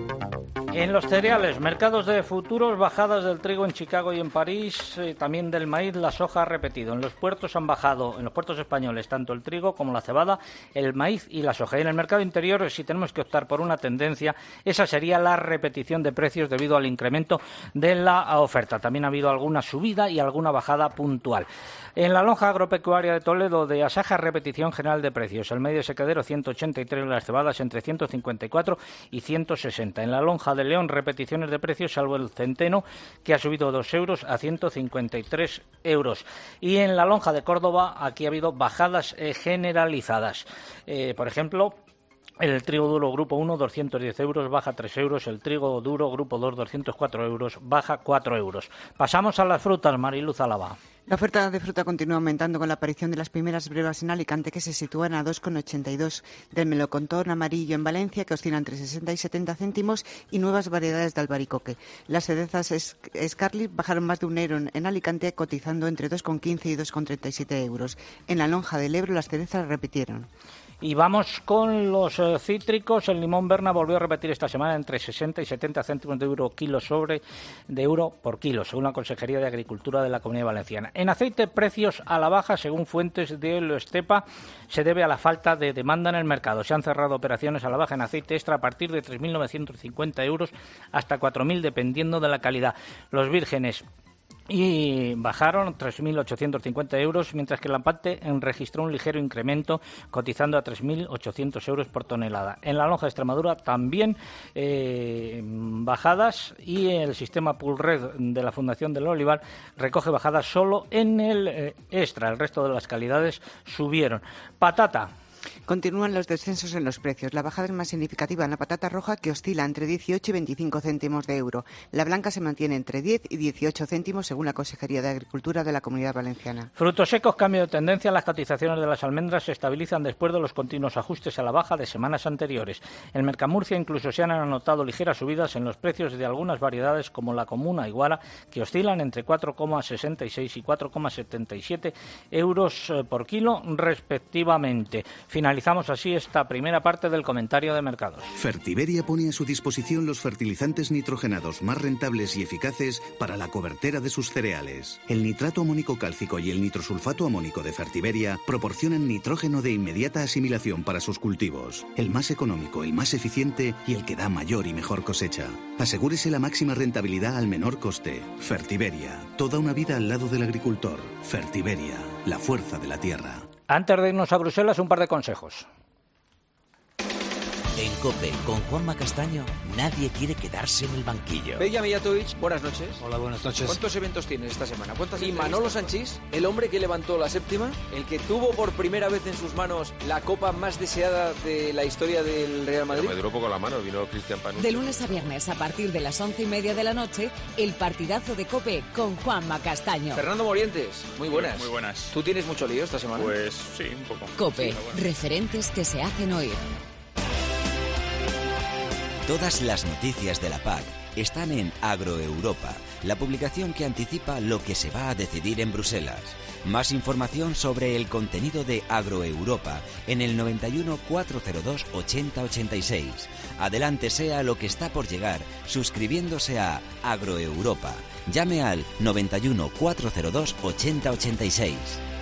Speaker 1: En los cereales, mercados de futuros, bajadas del trigo en Chicago y en París, también del maíz, la soja ha repetido. En los puertos han bajado, en los puertos españoles, tanto el trigo como la cebada, el maíz y la soja. Y en el mercado interior, si tenemos que optar por una tendencia, esa sería la repetición de precios debido al incremento de la oferta. También ha habido alguna subida y alguna bajada puntual. En la lonja agropecuaria de Toledo de Asaja, repetición general de precios. El medio sequedero 183, las cebadas entre 154 y 160. En la lonja de León, repeticiones de precios, salvo el centeno, que ha subido 2 euros a 153 euros. Y en la lonja de Córdoba, aquí ha habido bajadas generalizadas. Por ejemplo, el trigo duro grupo 1, 210 euros, baja 3 euros. El trigo duro grupo 2, 204 euros, baja 4 euros. Pasamos a las frutas, Mariluz Álava.
Speaker 4: La oferta de fruta continúa aumentando con la aparición de las primeras brevas en Alicante, que se sitúan a 2,82, del melocotón amarillo en Valencia, que oscila entre 60 y 70 céntimos, y nuevas variedades de albaricoque. Las cerezas Scarlet bajaron más de €1 en Alicante, cotizando entre 2,15 y 2,37 euros. En la lonja del Ebro las cerezas repitieron.
Speaker 1: Y vamos con los cítricos. El limón Berna volvió a repetir esta semana entre 60 y 70 céntimos de euro por kilo, según la Consejería de Agricultura de la Comunidad Valenciana. En aceite, precios a la baja, según fuentes de Estepa, se debe a la falta de demanda en el mercado. Se han cerrado operaciones a la baja en aceite extra a partir de 3.950 euros hasta 4.000, dependiendo de la calidad. Los vírgenes y bajaron 3.850 euros, mientras que el lampante registró un ligero incremento, cotizando a 3.800 euros por tonelada. En la lonja de Extremadura también bajadas, y el sistema Pulred de la Fundación del Olivar recoge bajadas solo en el extra. El resto de las calidades subieron. Patata.
Speaker 4: Continúan los descensos en los precios. La bajada es más significativa en la patata roja, que oscila entre 18 y 25 céntimos de euro. La blanca se mantiene entre 10 y 18 céntimos, según la Consejería de Agricultura de la Comunidad Valenciana.
Speaker 1: Frutos secos, cambio de tendencia. Las cotizaciones de las almendras se estabilizan después de los continuos ajustes a la baja de semanas anteriores. En Mercamurcia incluso se han anotado ligeras subidas en los precios de algunas variedades, como la comuna Iguara, que oscilan entre 4,66 y 4,77 euros por kilo, respectivamente. Finalizamos así esta primera parte del comentario de mercados.
Speaker 2: Fertiberia pone a su disposición los fertilizantes nitrogenados más rentables y eficaces para la cobertera de sus cereales. El nitrato amónico cálcico y el nitrosulfato amónico de Fertiberia proporcionan nitrógeno de inmediata asimilación para sus cultivos. El más económico, el más eficiente y el que da mayor y mejor cosecha. Asegúrese la máxima rentabilidad al menor coste. Fertiberia, toda una vida al lado del agricultor. Fertiberia, la fuerza de la tierra.
Speaker 1: Antes de irnos a Bruselas, un par de consejos.
Speaker 8: En COPE, con Juanma Castaño, nadie quiere quedarse en el banquillo.
Speaker 9: Peja Mijatovic, buenas noches.
Speaker 8: Hola, buenas noches.
Speaker 9: ¿Cuántos eventos tienes esta semana? Y Manolo Sanchís, el hombre que levantó la séptima, el que tuvo por primera vez en sus manos la copa más deseada de la historia del Real Madrid.
Speaker 22: Me duró poco la mano, vino Cristian Panucci.
Speaker 3: De lunes a viernes, a partir de las 11:30 de la noche, el partidazo de COPE con Juanma Castaño.
Speaker 9: Fernando Morientes, muy buenas.
Speaker 22: Muy buenas.
Speaker 9: ¿Tú tienes mucho lío esta semana?
Speaker 22: Pues sí, un poco.
Speaker 3: COPE,
Speaker 22: Sí, bueno.
Speaker 3: referentes que se hacen oír.
Speaker 8: Todas las noticias de la PAC están en Agroeuropa,
Speaker 7: la publicación que anticipa lo que se va a decidir en Bruselas. Más información sobre el contenido de Agroeuropa en el 91 402 8086. Adelántese a lo que está por llegar suscribiéndose a Agroeuropa. Llame al 91 402 8086.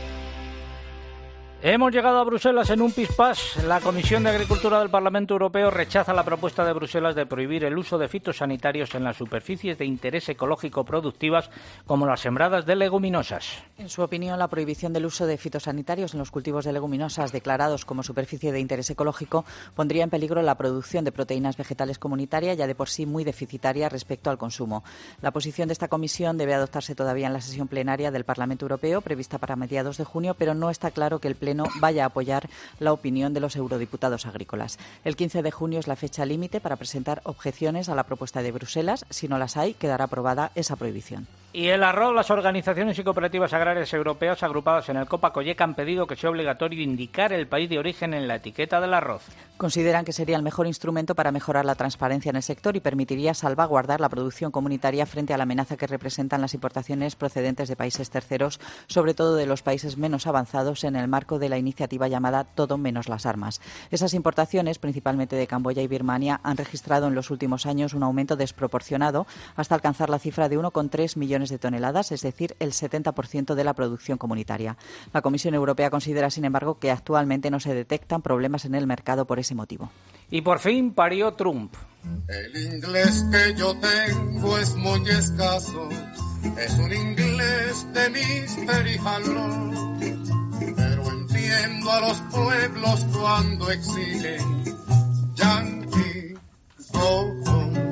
Speaker 1: Hemos llegado a Bruselas en un pispás. La Comisión de Agricultura del Parlamento Europeo rechaza la propuesta de Bruselas de prohibir el uso de fitosanitarios en las superficies de interés ecológico productivas como las sembradas de leguminosas.
Speaker 10: En su opinión, la prohibición del uso de fitosanitarios en los cultivos de leguminosas declarados como superficie de interés ecológico pondría en peligro la producción de proteínas vegetales comunitaria, ya de por sí muy deficitaria respecto al consumo. La posición de esta comisión debe adoptarse todavía en la sesión plenaria del Parlamento Europeo, prevista para mediados de junio, pero no está claro que el Pleno vaya a apoyar la opinión de los eurodiputados agrícolas. El 15 de junio es la fecha límite para presentar objeciones a la propuesta de Bruselas. Si no las hay, quedará aprobada esa prohibición.
Speaker 1: Y el arroz, las organizaciones y cooperativas agrarias europeas agrupadas en el COPA-COGECA han pedido que sea obligatorio indicar el país de origen en la etiqueta del arroz.
Speaker 10: Consideran que sería el mejor instrumento para mejorar la transparencia en el sector y permitiría salvaguardar la producción comunitaria frente a la amenaza que representan las importaciones procedentes de países terceros, sobre todo de los países menos avanzados en el marco de la iniciativa llamada Todo menos las armas. Esas importaciones, principalmente de Camboya y Birmania, han registrado en los últimos años un aumento desproporcionado hasta alcanzar la cifra de 1,3 millones de toneladas, es decir, el 70% de la producción comunitaria. La Comisión Europea considera, sin embargo, que actualmente no se detectan problemas en el mercado por ese motivo.
Speaker 1: Y por fin parió Trump.
Speaker 5: El inglés que yo tengo es muy escaso, es un inglés de Mystery Hall, pero entiendo a los pueblos cuando exigen Yankee Go Home.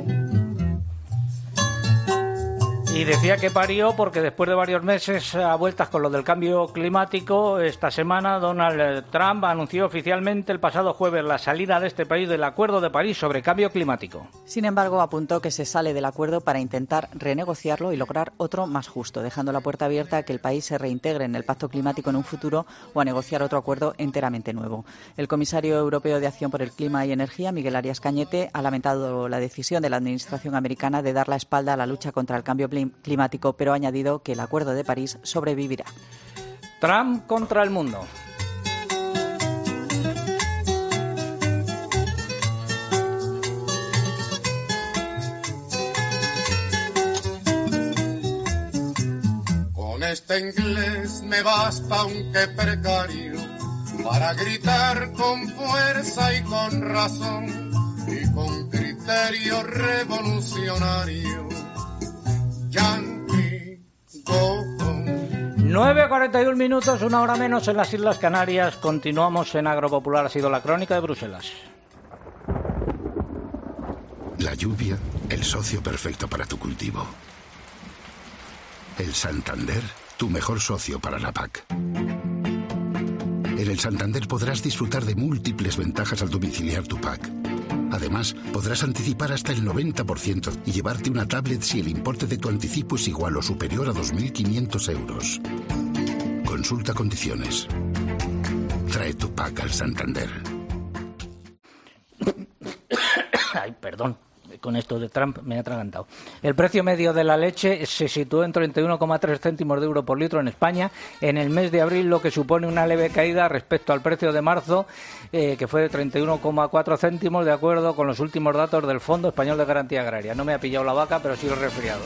Speaker 1: Y decía que parió porque después de varios meses a vueltas con lo del cambio climático, esta semana Donald Trump anunció oficialmente el pasado jueves la salida de este país del Acuerdo de París sobre cambio climático.
Speaker 10: Sin embargo, apuntó que se sale del acuerdo para intentar renegociarlo y lograr otro más justo, dejando la puerta abierta a que el país se reintegre en el pacto climático en un futuro o a negociar otro acuerdo enteramente nuevo. El comisario europeo de Acción por el Clima y Energía, Miguel Arias Cañete, ha lamentado la decisión de la administración americana de dar la espalda a la lucha contra el cambio climático, pero ha añadido que el Acuerdo de París sobrevivirá.
Speaker 1: Trump contra el mundo.
Speaker 5: Con este inglés me basta, aunque precario, para gritar con fuerza y con razón y con criterio revolucionario. Yankee, go home.
Speaker 1: 9:41 minutos, una hora menos en las Islas Canarias. Continuamos en Agropopular. Ha sido la crónica de Bruselas.
Speaker 28: La lluvia, el socio perfecto para tu cultivo. El Santander, tu mejor socio para la PAC. En el Santander podrás disfrutar de múltiples ventajas al domiciliar tu PAC. Además, podrás anticipar hasta el 90% y llevarte una tablet si el importe de tu anticipo es igual o superior a 2.500 euros. Consulta condiciones. Trae tu PAC al Santander.
Speaker 1: Ay, perdón. Con esto de Trump me he atragantado. El precio medio de la leche se situó en 31,3 céntimos de euro por litro en España en el mes de abril, lo que supone una leve caída respecto al precio de marzo, que fue de 31,4 céntimos, de acuerdo con los últimos datos del Fondo Español de Garantía Agraria. No me ha pillado la vaca, pero sí el resfriado.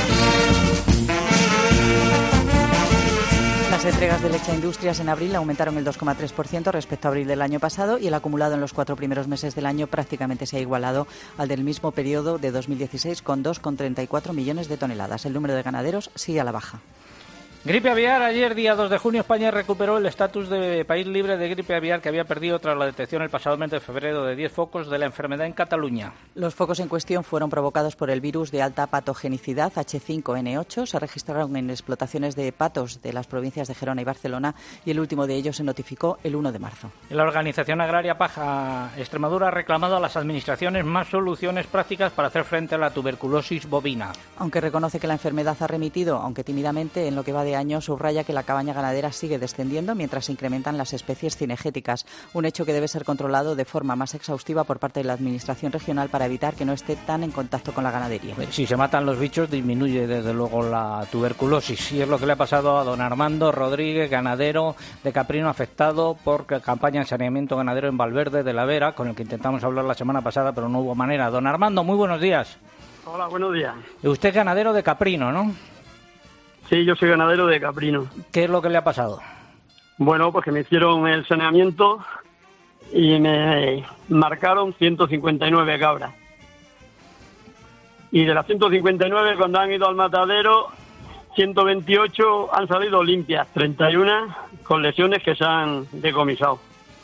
Speaker 10: Las entregas de leche a industrias en abril aumentaron el 2,3% respecto a abril del año pasado y el acumulado en los 4 primeros meses del año prácticamente se ha igualado al del mismo periodo de 2016 con 2,34 millones de toneladas. El número de ganaderos sigue a la baja.
Speaker 1: Gripe aviar. Ayer, día 2 de junio, España recuperó el estatus de país libre de gripe aviar que había perdido tras la detección el pasado mes de febrero de 10 focos de la enfermedad en Cataluña.
Speaker 10: Los focos en cuestión fueron provocados por el virus de alta patogenicidad H5N8. Se registraron en explotaciones de patos de las provincias de Gerona y Barcelona y el último de ellos se notificó el 1 de marzo.
Speaker 1: La Organización Agraria Paja Extremadura ha reclamado a las administraciones más soluciones prácticas para hacer frente a la tuberculosis bovina.
Speaker 10: Aunque reconoce que la enfermedad ha remitido, aunque tímidamente, en lo que va de año subraya que la cabaña ganadera sigue descendiendo mientras se incrementan las especies cinegéticas, un hecho que debe ser controlado de forma más exhaustiva por parte de la Administración regional para evitar que no esté tan en contacto con la ganadería.
Speaker 1: Si se matan los bichos, disminuye desde luego la tuberculosis, y es lo que le ha pasado a don Armando Rodríguez, ganadero de caprino afectado por campaña de saneamiento ganadero en Valverde de la Vera, con el que intentamos hablar la semana pasada, pero no hubo manera. Don Armando, muy buenos días.
Speaker 11: Hola, buenos días.
Speaker 1: Usted es ganadero de caprino, ¿no?
Speaker 11: Sí, yo soy ganadero de caprino.
Speaker 1: ¿Qué es lo que le ha pasado?
Speaker 11: Bueno, pues que me hicieron el saneamiento y me marcaron 159 cabras. Y de las 159, cuando han ido al matadero, 128 han salido limpias, 31 con lesiones que se han decomisado.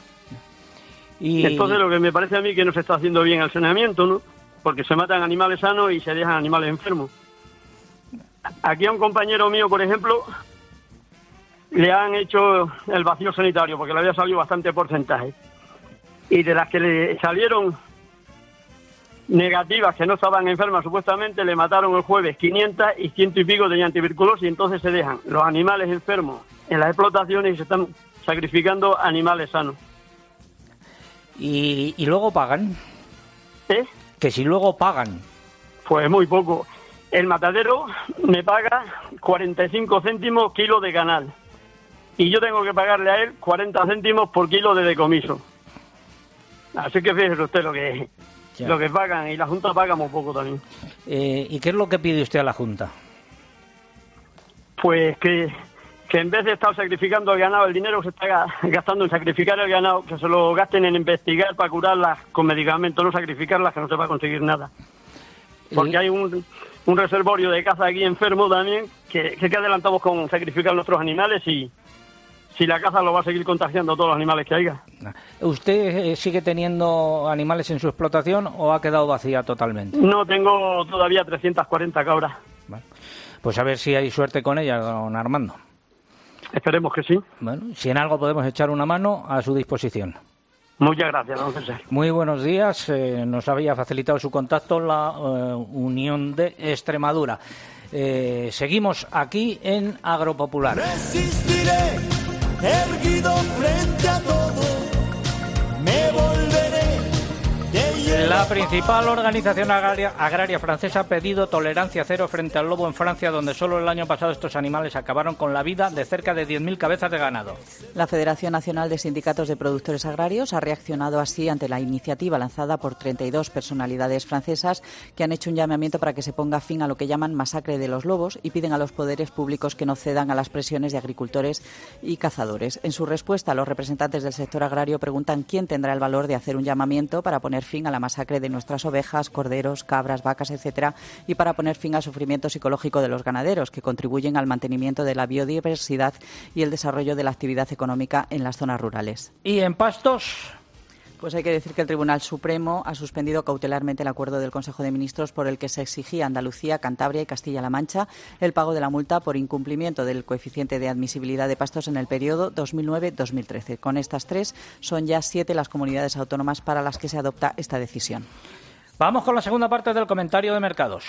Speaker 11: Y entonces lo que me parece a mí que no se está haciendo bien el saneamiento, ¿no? Porque se matan animales sanos y se dejan animales enfermos. Aquí a un compañero mío, por ejemplo, le han hecho el vacío sanitario porque le había salido bastante porcentaje. Y de las que le salieron negativas, que no estaban enfermas supuestamente, le mataron el jueves 500 y 100 y pico tenían tuberculosis, y entonces se dejan los animales enfermos en las explotaciones y se están sacrificando animales sanos.
Speaker 1: ¿Y luego pagan?
Speaker 11: ¿Eh?
Speaker 1: Que si luego pagan.
Speaker 11: Pues muy poco. El matadero me paga 45 céntimos kilo de canal. Y yo tengo que pagarle a él 40 céntimos por kilo de decomiso. Así que fíjese usted lo que pagan, y la Junta paga muy poco también.
Speaker 1: ¿Y qué es lo que pide usted a la Junta?
Speaker 11: Pues que en vez de estar sacrificando el ganado, el dinero que se está gastando en sacrificar el ganado, que se lo gasten en investigar para curarlas con medicamentos, no sacrificarlas, que no se va a conseguir nada. Porque hay un reservorio de caza aquí enfermo también, que adelantamos con sacrificar nuestros animales, y si la caza lo va a seguir contagiando a todos los animales que haya.
Speaker 1: ¿Usted sigue teniendo animales en su explotación o ha quedado vacía totalmente?
Speaker 11: No, tengo todavía 340 cabras.
Speaker 1: Bueno, pues a ver si hay suerte con ellas, don Armando.
Speaker 11: Esperemos que sí.
Speaker 1: Bueno, si en algo podemos echar una mano, a su disposición.
Speaker 11: Muchas gracias, don César.
Speaker 1: Muy buenos días. Nos había facilitado su contacto la Unión de Extremadura. Seguimos aquí en Agropopular.
Speaker 5: Resistiré, erguido frente a todo, me volveré.
Speaker 1: La principal organización agraria francesa ha pedido tolerancia cero frente al lobo en Francia, donde solo el año pasado estos animales acabaron con la vida de cerca de 10.000 cabezas de ganado.
Speaker 10: La Federación Nacional de Sindicatos de Productores Agrarios ha reaccionado así ante la iniciativa lanzada por 32 personalidades francesas que han hecho un llamamiento para que se ponga fin a lo que llaman masacre de los lobos y piden a los poderes públicos que no cedan a las presiones de agricultores y cazadores. En su respuesta, los representantes del sector agrario preguntan quién tendrá el valor de hacer un llamamiento para poner fin a la masacre de nuestras ovejas, corderos, cabras, vacas, etcétera, y para poner fin al sufrimiento psicológico de los ganaderos, que contribuyen al mantenimiento de la biodiversidad y el desarrollo de la actividad económica en las zonas rurales.
Speaker 1: ¿Y en pastos?
Speaker 10: Pues hay que decir que el Tribunal Supremo ha suspendido cautelarmente el acuerdo del Consejo de Ministros por el que se exigía a Andalucía, Cantabria y Castilla-La Mancha el pago de la multa por incumplimiento del coeficiente de admisibilidad de pastos en el periodo 2009-2013. Con estas tres, son ya 7 las comunidades autónomas para las que se adopta esta decisión.
Speaker 1: Vamos con la segunda parte del comentario de mercados.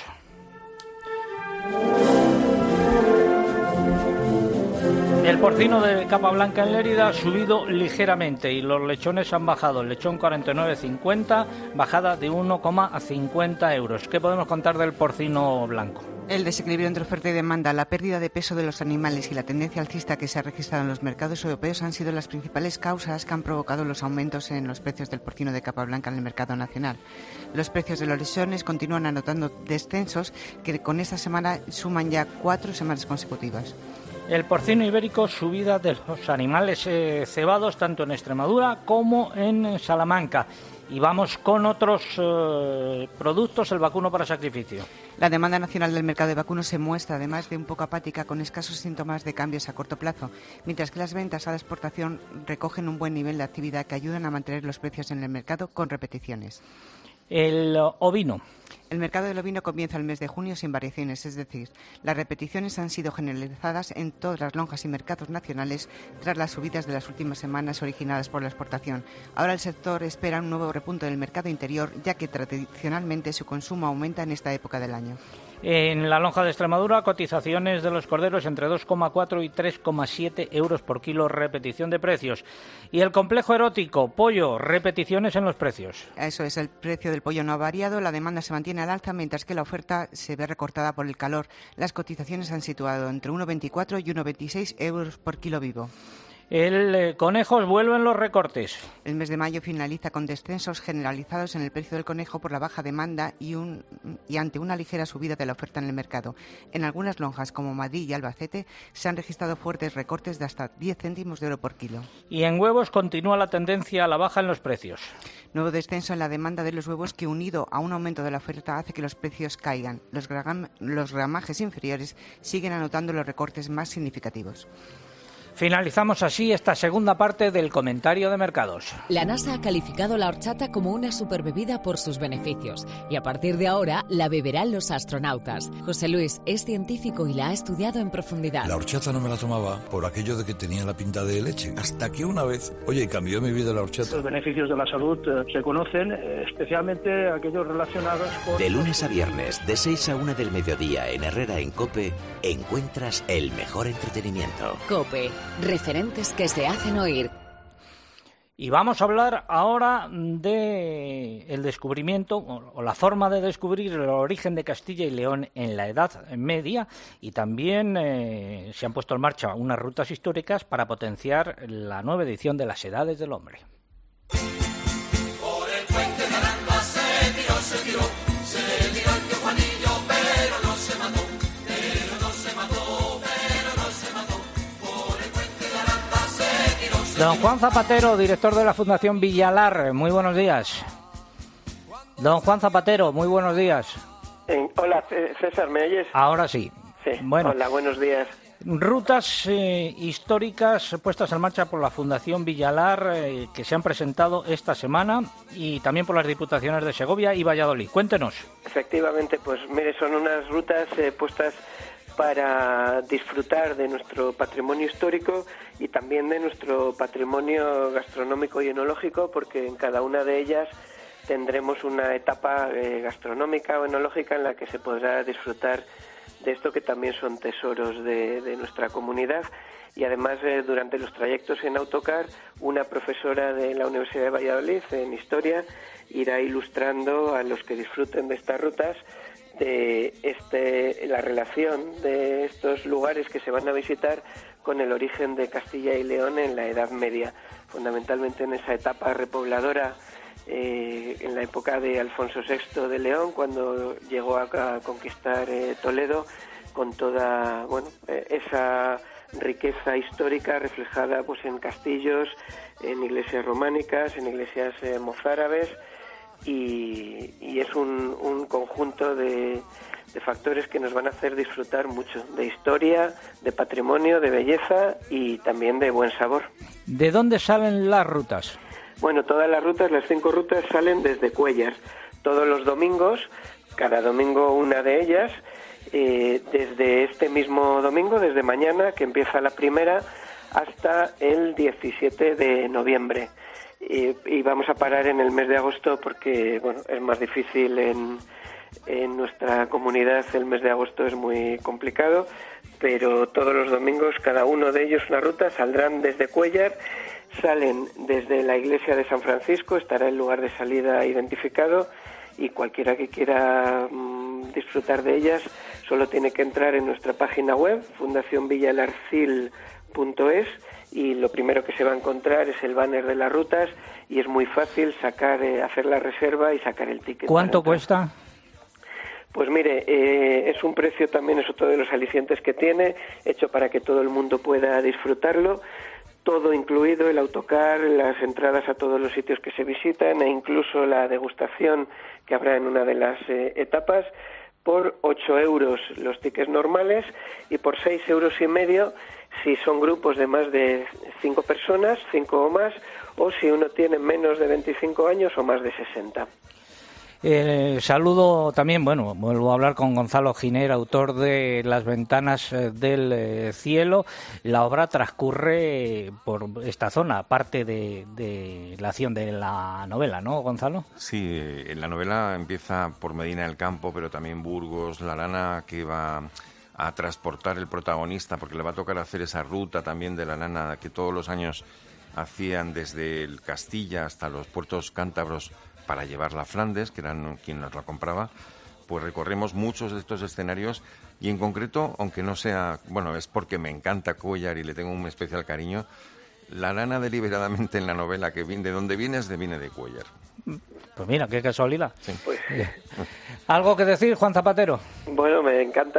Speaker 1: El porcino de capa blanca en Lérida ha subido ligeramente y los lechones han bajado. El lechón 49,50, bajada de 1,50 euros. ¿Qué podemos contar del porcino blanco?
Speaker 4: El desequilibrio entre oferta y demanda, la pérdida de peso de los animales y la tendencia alcista que se ha registrado en los mercados europeos han sido las principales causas que han provocado los aumentos en los precios del porcino de capa blanca en el mercado nacional. Los precios de los lechones continúan anotando descensos que con esta semana suman ya 4 semanas consecutivas.
Speaker 1: El porcino ibérico, subida de los animales cebados tanto en Extremadura como en Salamanca. Y vamos con otros productos, el vacuno para sacrificio.
Speaker 4: La demanda nacional del mercado de vacunos se muestra además de un poco apática, con escasos síntomas de cambios a corto plazo, mientras que las ventas a la exportación recogen un buen nivel de actividad que ayudan a mantener los precios en el mercado con repeticiones.
Speaker 1: El ovino.
Speaker 4: El mercado del ovino comienza el mes de junio sin variaciones, es decir, las repeticiones han sido generalizadas en todas las lonjas y mercados nacionales tras las subidas de las últimas semanas originadas por la exportación. Ahora el sector espera un nuevo repunte del mercado interior, ya que tradicionalmente su consumo aumenta en esta época del año.
Speaker 1: En la lonja de Extremadura, cotizaciones de los corderos entre 2,4 y 3,7 euros por kilo, repetición de precios. Y el complejo erótico, pollo, repeticiones en los precios.
Speaker 4: Eso es, el precio del pollo no ha variado, la demanda se mantiene al alza, mientras que la oferta se ve recortada por el calor. Las cotizaciones han situado entre 1,24 y 1,26 euros por kilo vivo. Conejos vuelven los recortes. El mes de mayo finaliza con descensos generalizados en el precio del conejo por la baja demanda y ante una ligera subida de la oferta en el mercado. En algunas lonjas como Madrid y Albacete se han registrado fuertes recortes de hasta 10 céntimos de euro por kilo.
Speaker 1: Y en huevos continúa la tendencia a la baja en los precios.
Speaker 4: Nuevo descenso en la demanda de los huevos que, unido a un aumento de la oferta, hace que los precios caigan. Los gramajes inferiores siguen anotando los recortes más significativos.
Speaker 1: Finalizamos así esta segunda parte del comentario de mercados.
Speaker 3: La NASA ha calificado la horchata como una superbebida por sus beneficios y a partir de ahora la beberán los astronautas. José Luis es científico y la ha estudiado en profundidad.
Speaker 12: La horchata no me la tomaba por aquello de que tenía la pinta de leche, hasta que una vez, cambió mi vida la horchata.
Speaker 14: Los beneficios de la salud se conocen, especialmente aquellos relacionados con...
Speaker 8: De lunes a viernes, de 6 a 1 del mediodía en Herrera en COPE, encuentras el mejor entretenimiento.
Speaker 3: COPE. Referentes que se hacen oír.
Speaker 1: Y vamos a hablar ahora de el descubrimiento o la forma de descubrir el origen de Castilla y León en la Edad Media, y también se han puesto en marcha unas rutas históricas para potenciar la nueva edición de las Edades del Hombre.
Speaker 5: Por el puente de Aranda se tiró el tío Juanillo, pero no se mató.
Speaker 1: Don Juan Zapatero, director de la Fundación Villalar, muy buenos días. Don Juan Zapatero, muy buenos días.
Speaker 15: Hola, César, ¿me oyes?
Speaker 1: Ahora sí.
Speaker 15: Sí. Bueno, hola, buenos días.
Speaker 1: Rutas históricas puestas en marcha por la Fundación Villalar que se han presentado esta semana y también por las Diputaciones de Segovia y Valladolid. Cuéntenos.
Speaker 15: Efectivamente, pues mire, son unas rutas puestas para disfrutar de nuestro patrimonio histórico y también de nuestro patrimonio gastronómico y enológico, porque en cada una de ellas tendremos una etapa gastronómica o enológica en la que se podrá disfrutar de esto que también son tesoros de nuestra comunidad. Y además, durante los trayectos en autocar, una profesora de la Universidad de Valladolid en Historia irá ilustrando a los que disfruten de estas rutas de la relación de estos lugares que se van a visitar con el origen de Castilla y León en la Edad Media, fundamentalmente en esa etapa repobladora en la época de Alfonso VI de León, cuando llegó a conquistar Toledo, con toda esa riqueza histórica reflejada pues en castillos, en iglesias románicas, en iglesias mozárabes. Y es un conjunto de factores que nos van a hacer disfrutar mucho de historia, de patrimonio, de belleza y también de buen sabor.
Speaker 1: ¿De dónde salen las rutas?
Speaker 15: Bueno, todas las rutas, las 5 rutas, salen desde Cuéllar. Todos los domingos, cada domingo una de ellas, desde este mismo domingo, desde mañana, que empieza la primera, hasta el 17 de noviembre. Y vamos a parar en el mes de agosto porque es más difícil en nuestra comunidad. El mes de agosto es muy complicado, pero todos los domingos, cada uno de ellos una ruta, saldrán desde Cuéllar, salen desde la iglesia de San Francisco, estará el lugar de salida identificado, y cualquiera que quiera disfrutar de ellas solo tiene que entrar en nuestra página web, fundacionvillalarcil.es, y lo primero que se va a encontrar es el banner de las rutas, y es muy fácil hacer la reserva y sacar el ticket.
Speaker 1: ¿Cuánto cuesta?
Speaker 15: Pues mire, es un precio, también es otro de los alicientes que tiene, hecho para que todo el mundo pueda disfrutarlo, todo incluido, el autocar, las entradas a todos los sitios que se visitan e incluso la degustación que habrá en una de las etapas, por 8 euros los tickets normales y por 6,5 euros si son grupos de más de 5 personas, 5 o más, o si uno tiene menos de 25 años o más de 60.
Speaker 1: Saludo también, vuelvo a hablar con Gonzalo Giner, autor de Las ventanas del cielo. La obra transcurre por esta zona, parte de la acción de la novela, ¿no, Gonzalo?
Speaker 13: Sí, la novela empieza por Medina del Campo, pero también Burgos, la lana que va a transportar el protagonista, porque le va a tocar hacer esa ruta también de la lana que todos los años hacían desde el Castilla hasta los puertos cántabros para llevarla a Flandes, que eran quien nos la compraba. Pues recorremos muchos de estos escenarios y en concreto, aunque no sea, es porque me encanta Cuéllar y le tengo un especial cariño, la lana deliberadamente en la novela que viene de donde viene de Cuéllar.
Speaker 1: Pues mira, qué casualidad.
Speaker 13: Sí.
Speaker 15: Pues,
Speaker 1: ¿Algo que decir, Juan Zapatero?
Speaker 15: Bueno, me encanta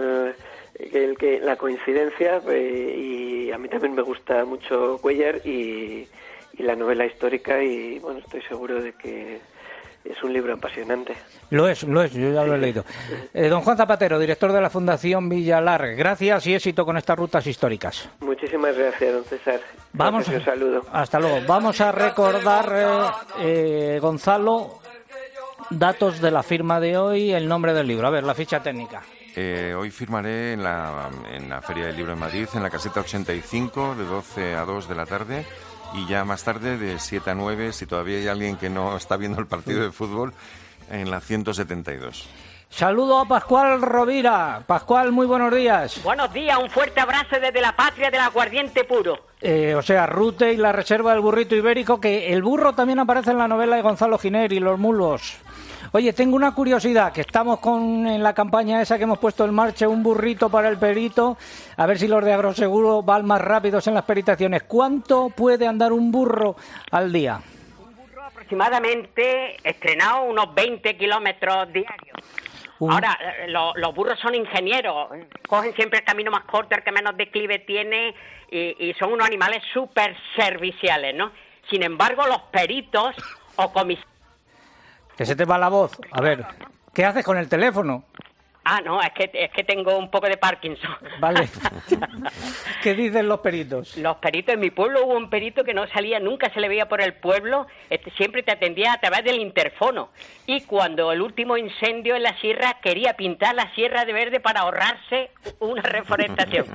Speaker 15: la coincidencia y a mí también me gusta mucho Cuéllar y la novela histórica y estoy seguro de que es un libro apasionante.
Speaker 1: Lo es, yo ya lo he leído. Don Juan Zapatero, director de la Fundación Villalar, gracias y éxito con estas rutas históricas.
Speaker 15: Muchísimas gracias, don César.
Speaker 1: Vamos,
Speaker 15: un saludo.
Speaker 1: Hasta luego. Vamos a recordar, Gonzalo, datos de la firma de hoy, el nombre del libro. A ver, la ficha técnica.
Speaker 13: Hoy firmaré en la Feria del Libro de Madrid, en la caseta 85, de 12 a 2 de la tarde. Y ya más tarde, de 7 a 9, si todavía hay alguien que no está viendo el partido de fútbol, en la 172.
Speaker 1: Saludo a Pascual Rovira. Pascual, muy buenos días.
Speaker 16: Buenos días, un fuerte abrazo desde la patria del aguardiente puro.
Speaker 1: Rute y la reserva del burrito ibérico, que el burro también aparece en la novela de Gonzalo Giner y los mulos. Oye, tengo una curiosidad, que estamos en la campaña esa que hemos puesto en marcha, un burrito para el perito, a ver si los de Agroseguro van más rápidos en las peritaciones. ¿Cuánto puede andar un burro al día?
Speaker 16: Un burro aproximadamente, estrenado, unos 20 kilómetros diarios. Ahora, los burros son ingenieros, cogen siempre el camino más corto, el que menos declive tiene, y son unos animales súper serviciales, ¿no? Sin embargo, los peritos o comisarios...
Speaker 1: Que se te va la voz. A ver, ¿qué haces con el teléfono?
Speaker 16: Ah, no, es que tengo un poco de Parkinson.
Speaker 1: Vale. ¿Qué dicen los peritos?
Speaker 16: Los peritos, en mi pueblo hubo un perito que no salía, nunca se le veía por el pueblo, siempre te atendía a través del interfono. Y cuando el último incendio en la sierra, quería pintar la sierra de verde para ahorrarse una reforestación.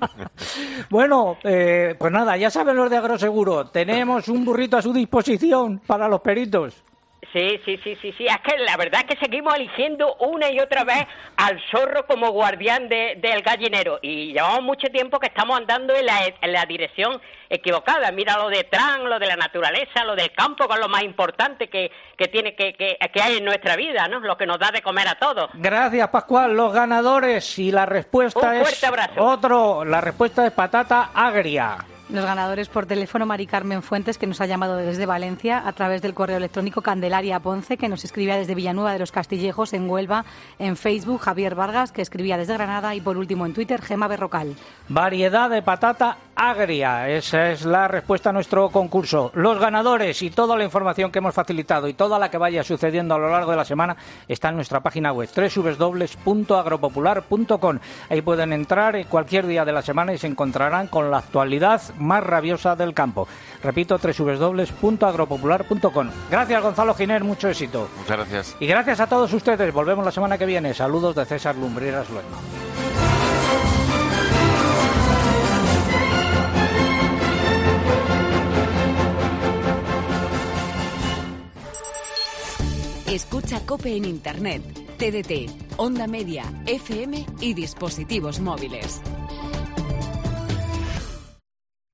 Speaker 1: Bueno, pues nada, ya saben los de Agroseguro, tenemos un burrito a su disposición para los peritos.
Speaker 16: Sí, es que la verdad es que seguimos eligiendo una y otra vez al zorro como guardián del gallinero y llevamos mucho tiempo que estamos andando en la dirección equivocada. Mira lo de Trump, lo de la naturaleza, lo del campo, que es lo más importante que hay en nuestra vida, ¿no? Lo que nos da de comer a todos.
Speaker 1: Gracias, Pascual. Los ganadores y la respuesta
Speaker 16: un fuerte
Speaker 1: abrazo. La respuesta es patata agria.
Speaker 6: Los ganadores por teléfono, Mari Carmen Fuentes, que nos ha llamado desde Valencia, a través del correo electrónico Candelaria Ponce, que nos escribía desde Villanueva de los Castillejos, en Huelva, en Facebook, Javier Vargas, que escribía desde Granada, y por último en Twitter, Gema Berrocal.
Speaker 1: Variedad de patata agria, esa es la respuesta a nuestro concurso. Los ganadores y toda la información que hemos facilitado y toda la que vaya sucediendo a lo largo de la semana está en nuestra página web, www.agropopular.com. Ahí pueden entrar en cualquier día de la semana y se encontrarán con la actualidad más rabiosa del campo. Repito, www.agropopular.com. Gracias, Gonzalo Giner, mucho éxito.
Speaker 13: Muchas gracias.
Speaker 1: Y gracias a todos ustedes. Volvemos la semana que viene. Saludos de César Lumbreras Luengo.
Speaker 3: Escucha COPE en Internet, TDT, Onda Media, FM y dispositivos móviles.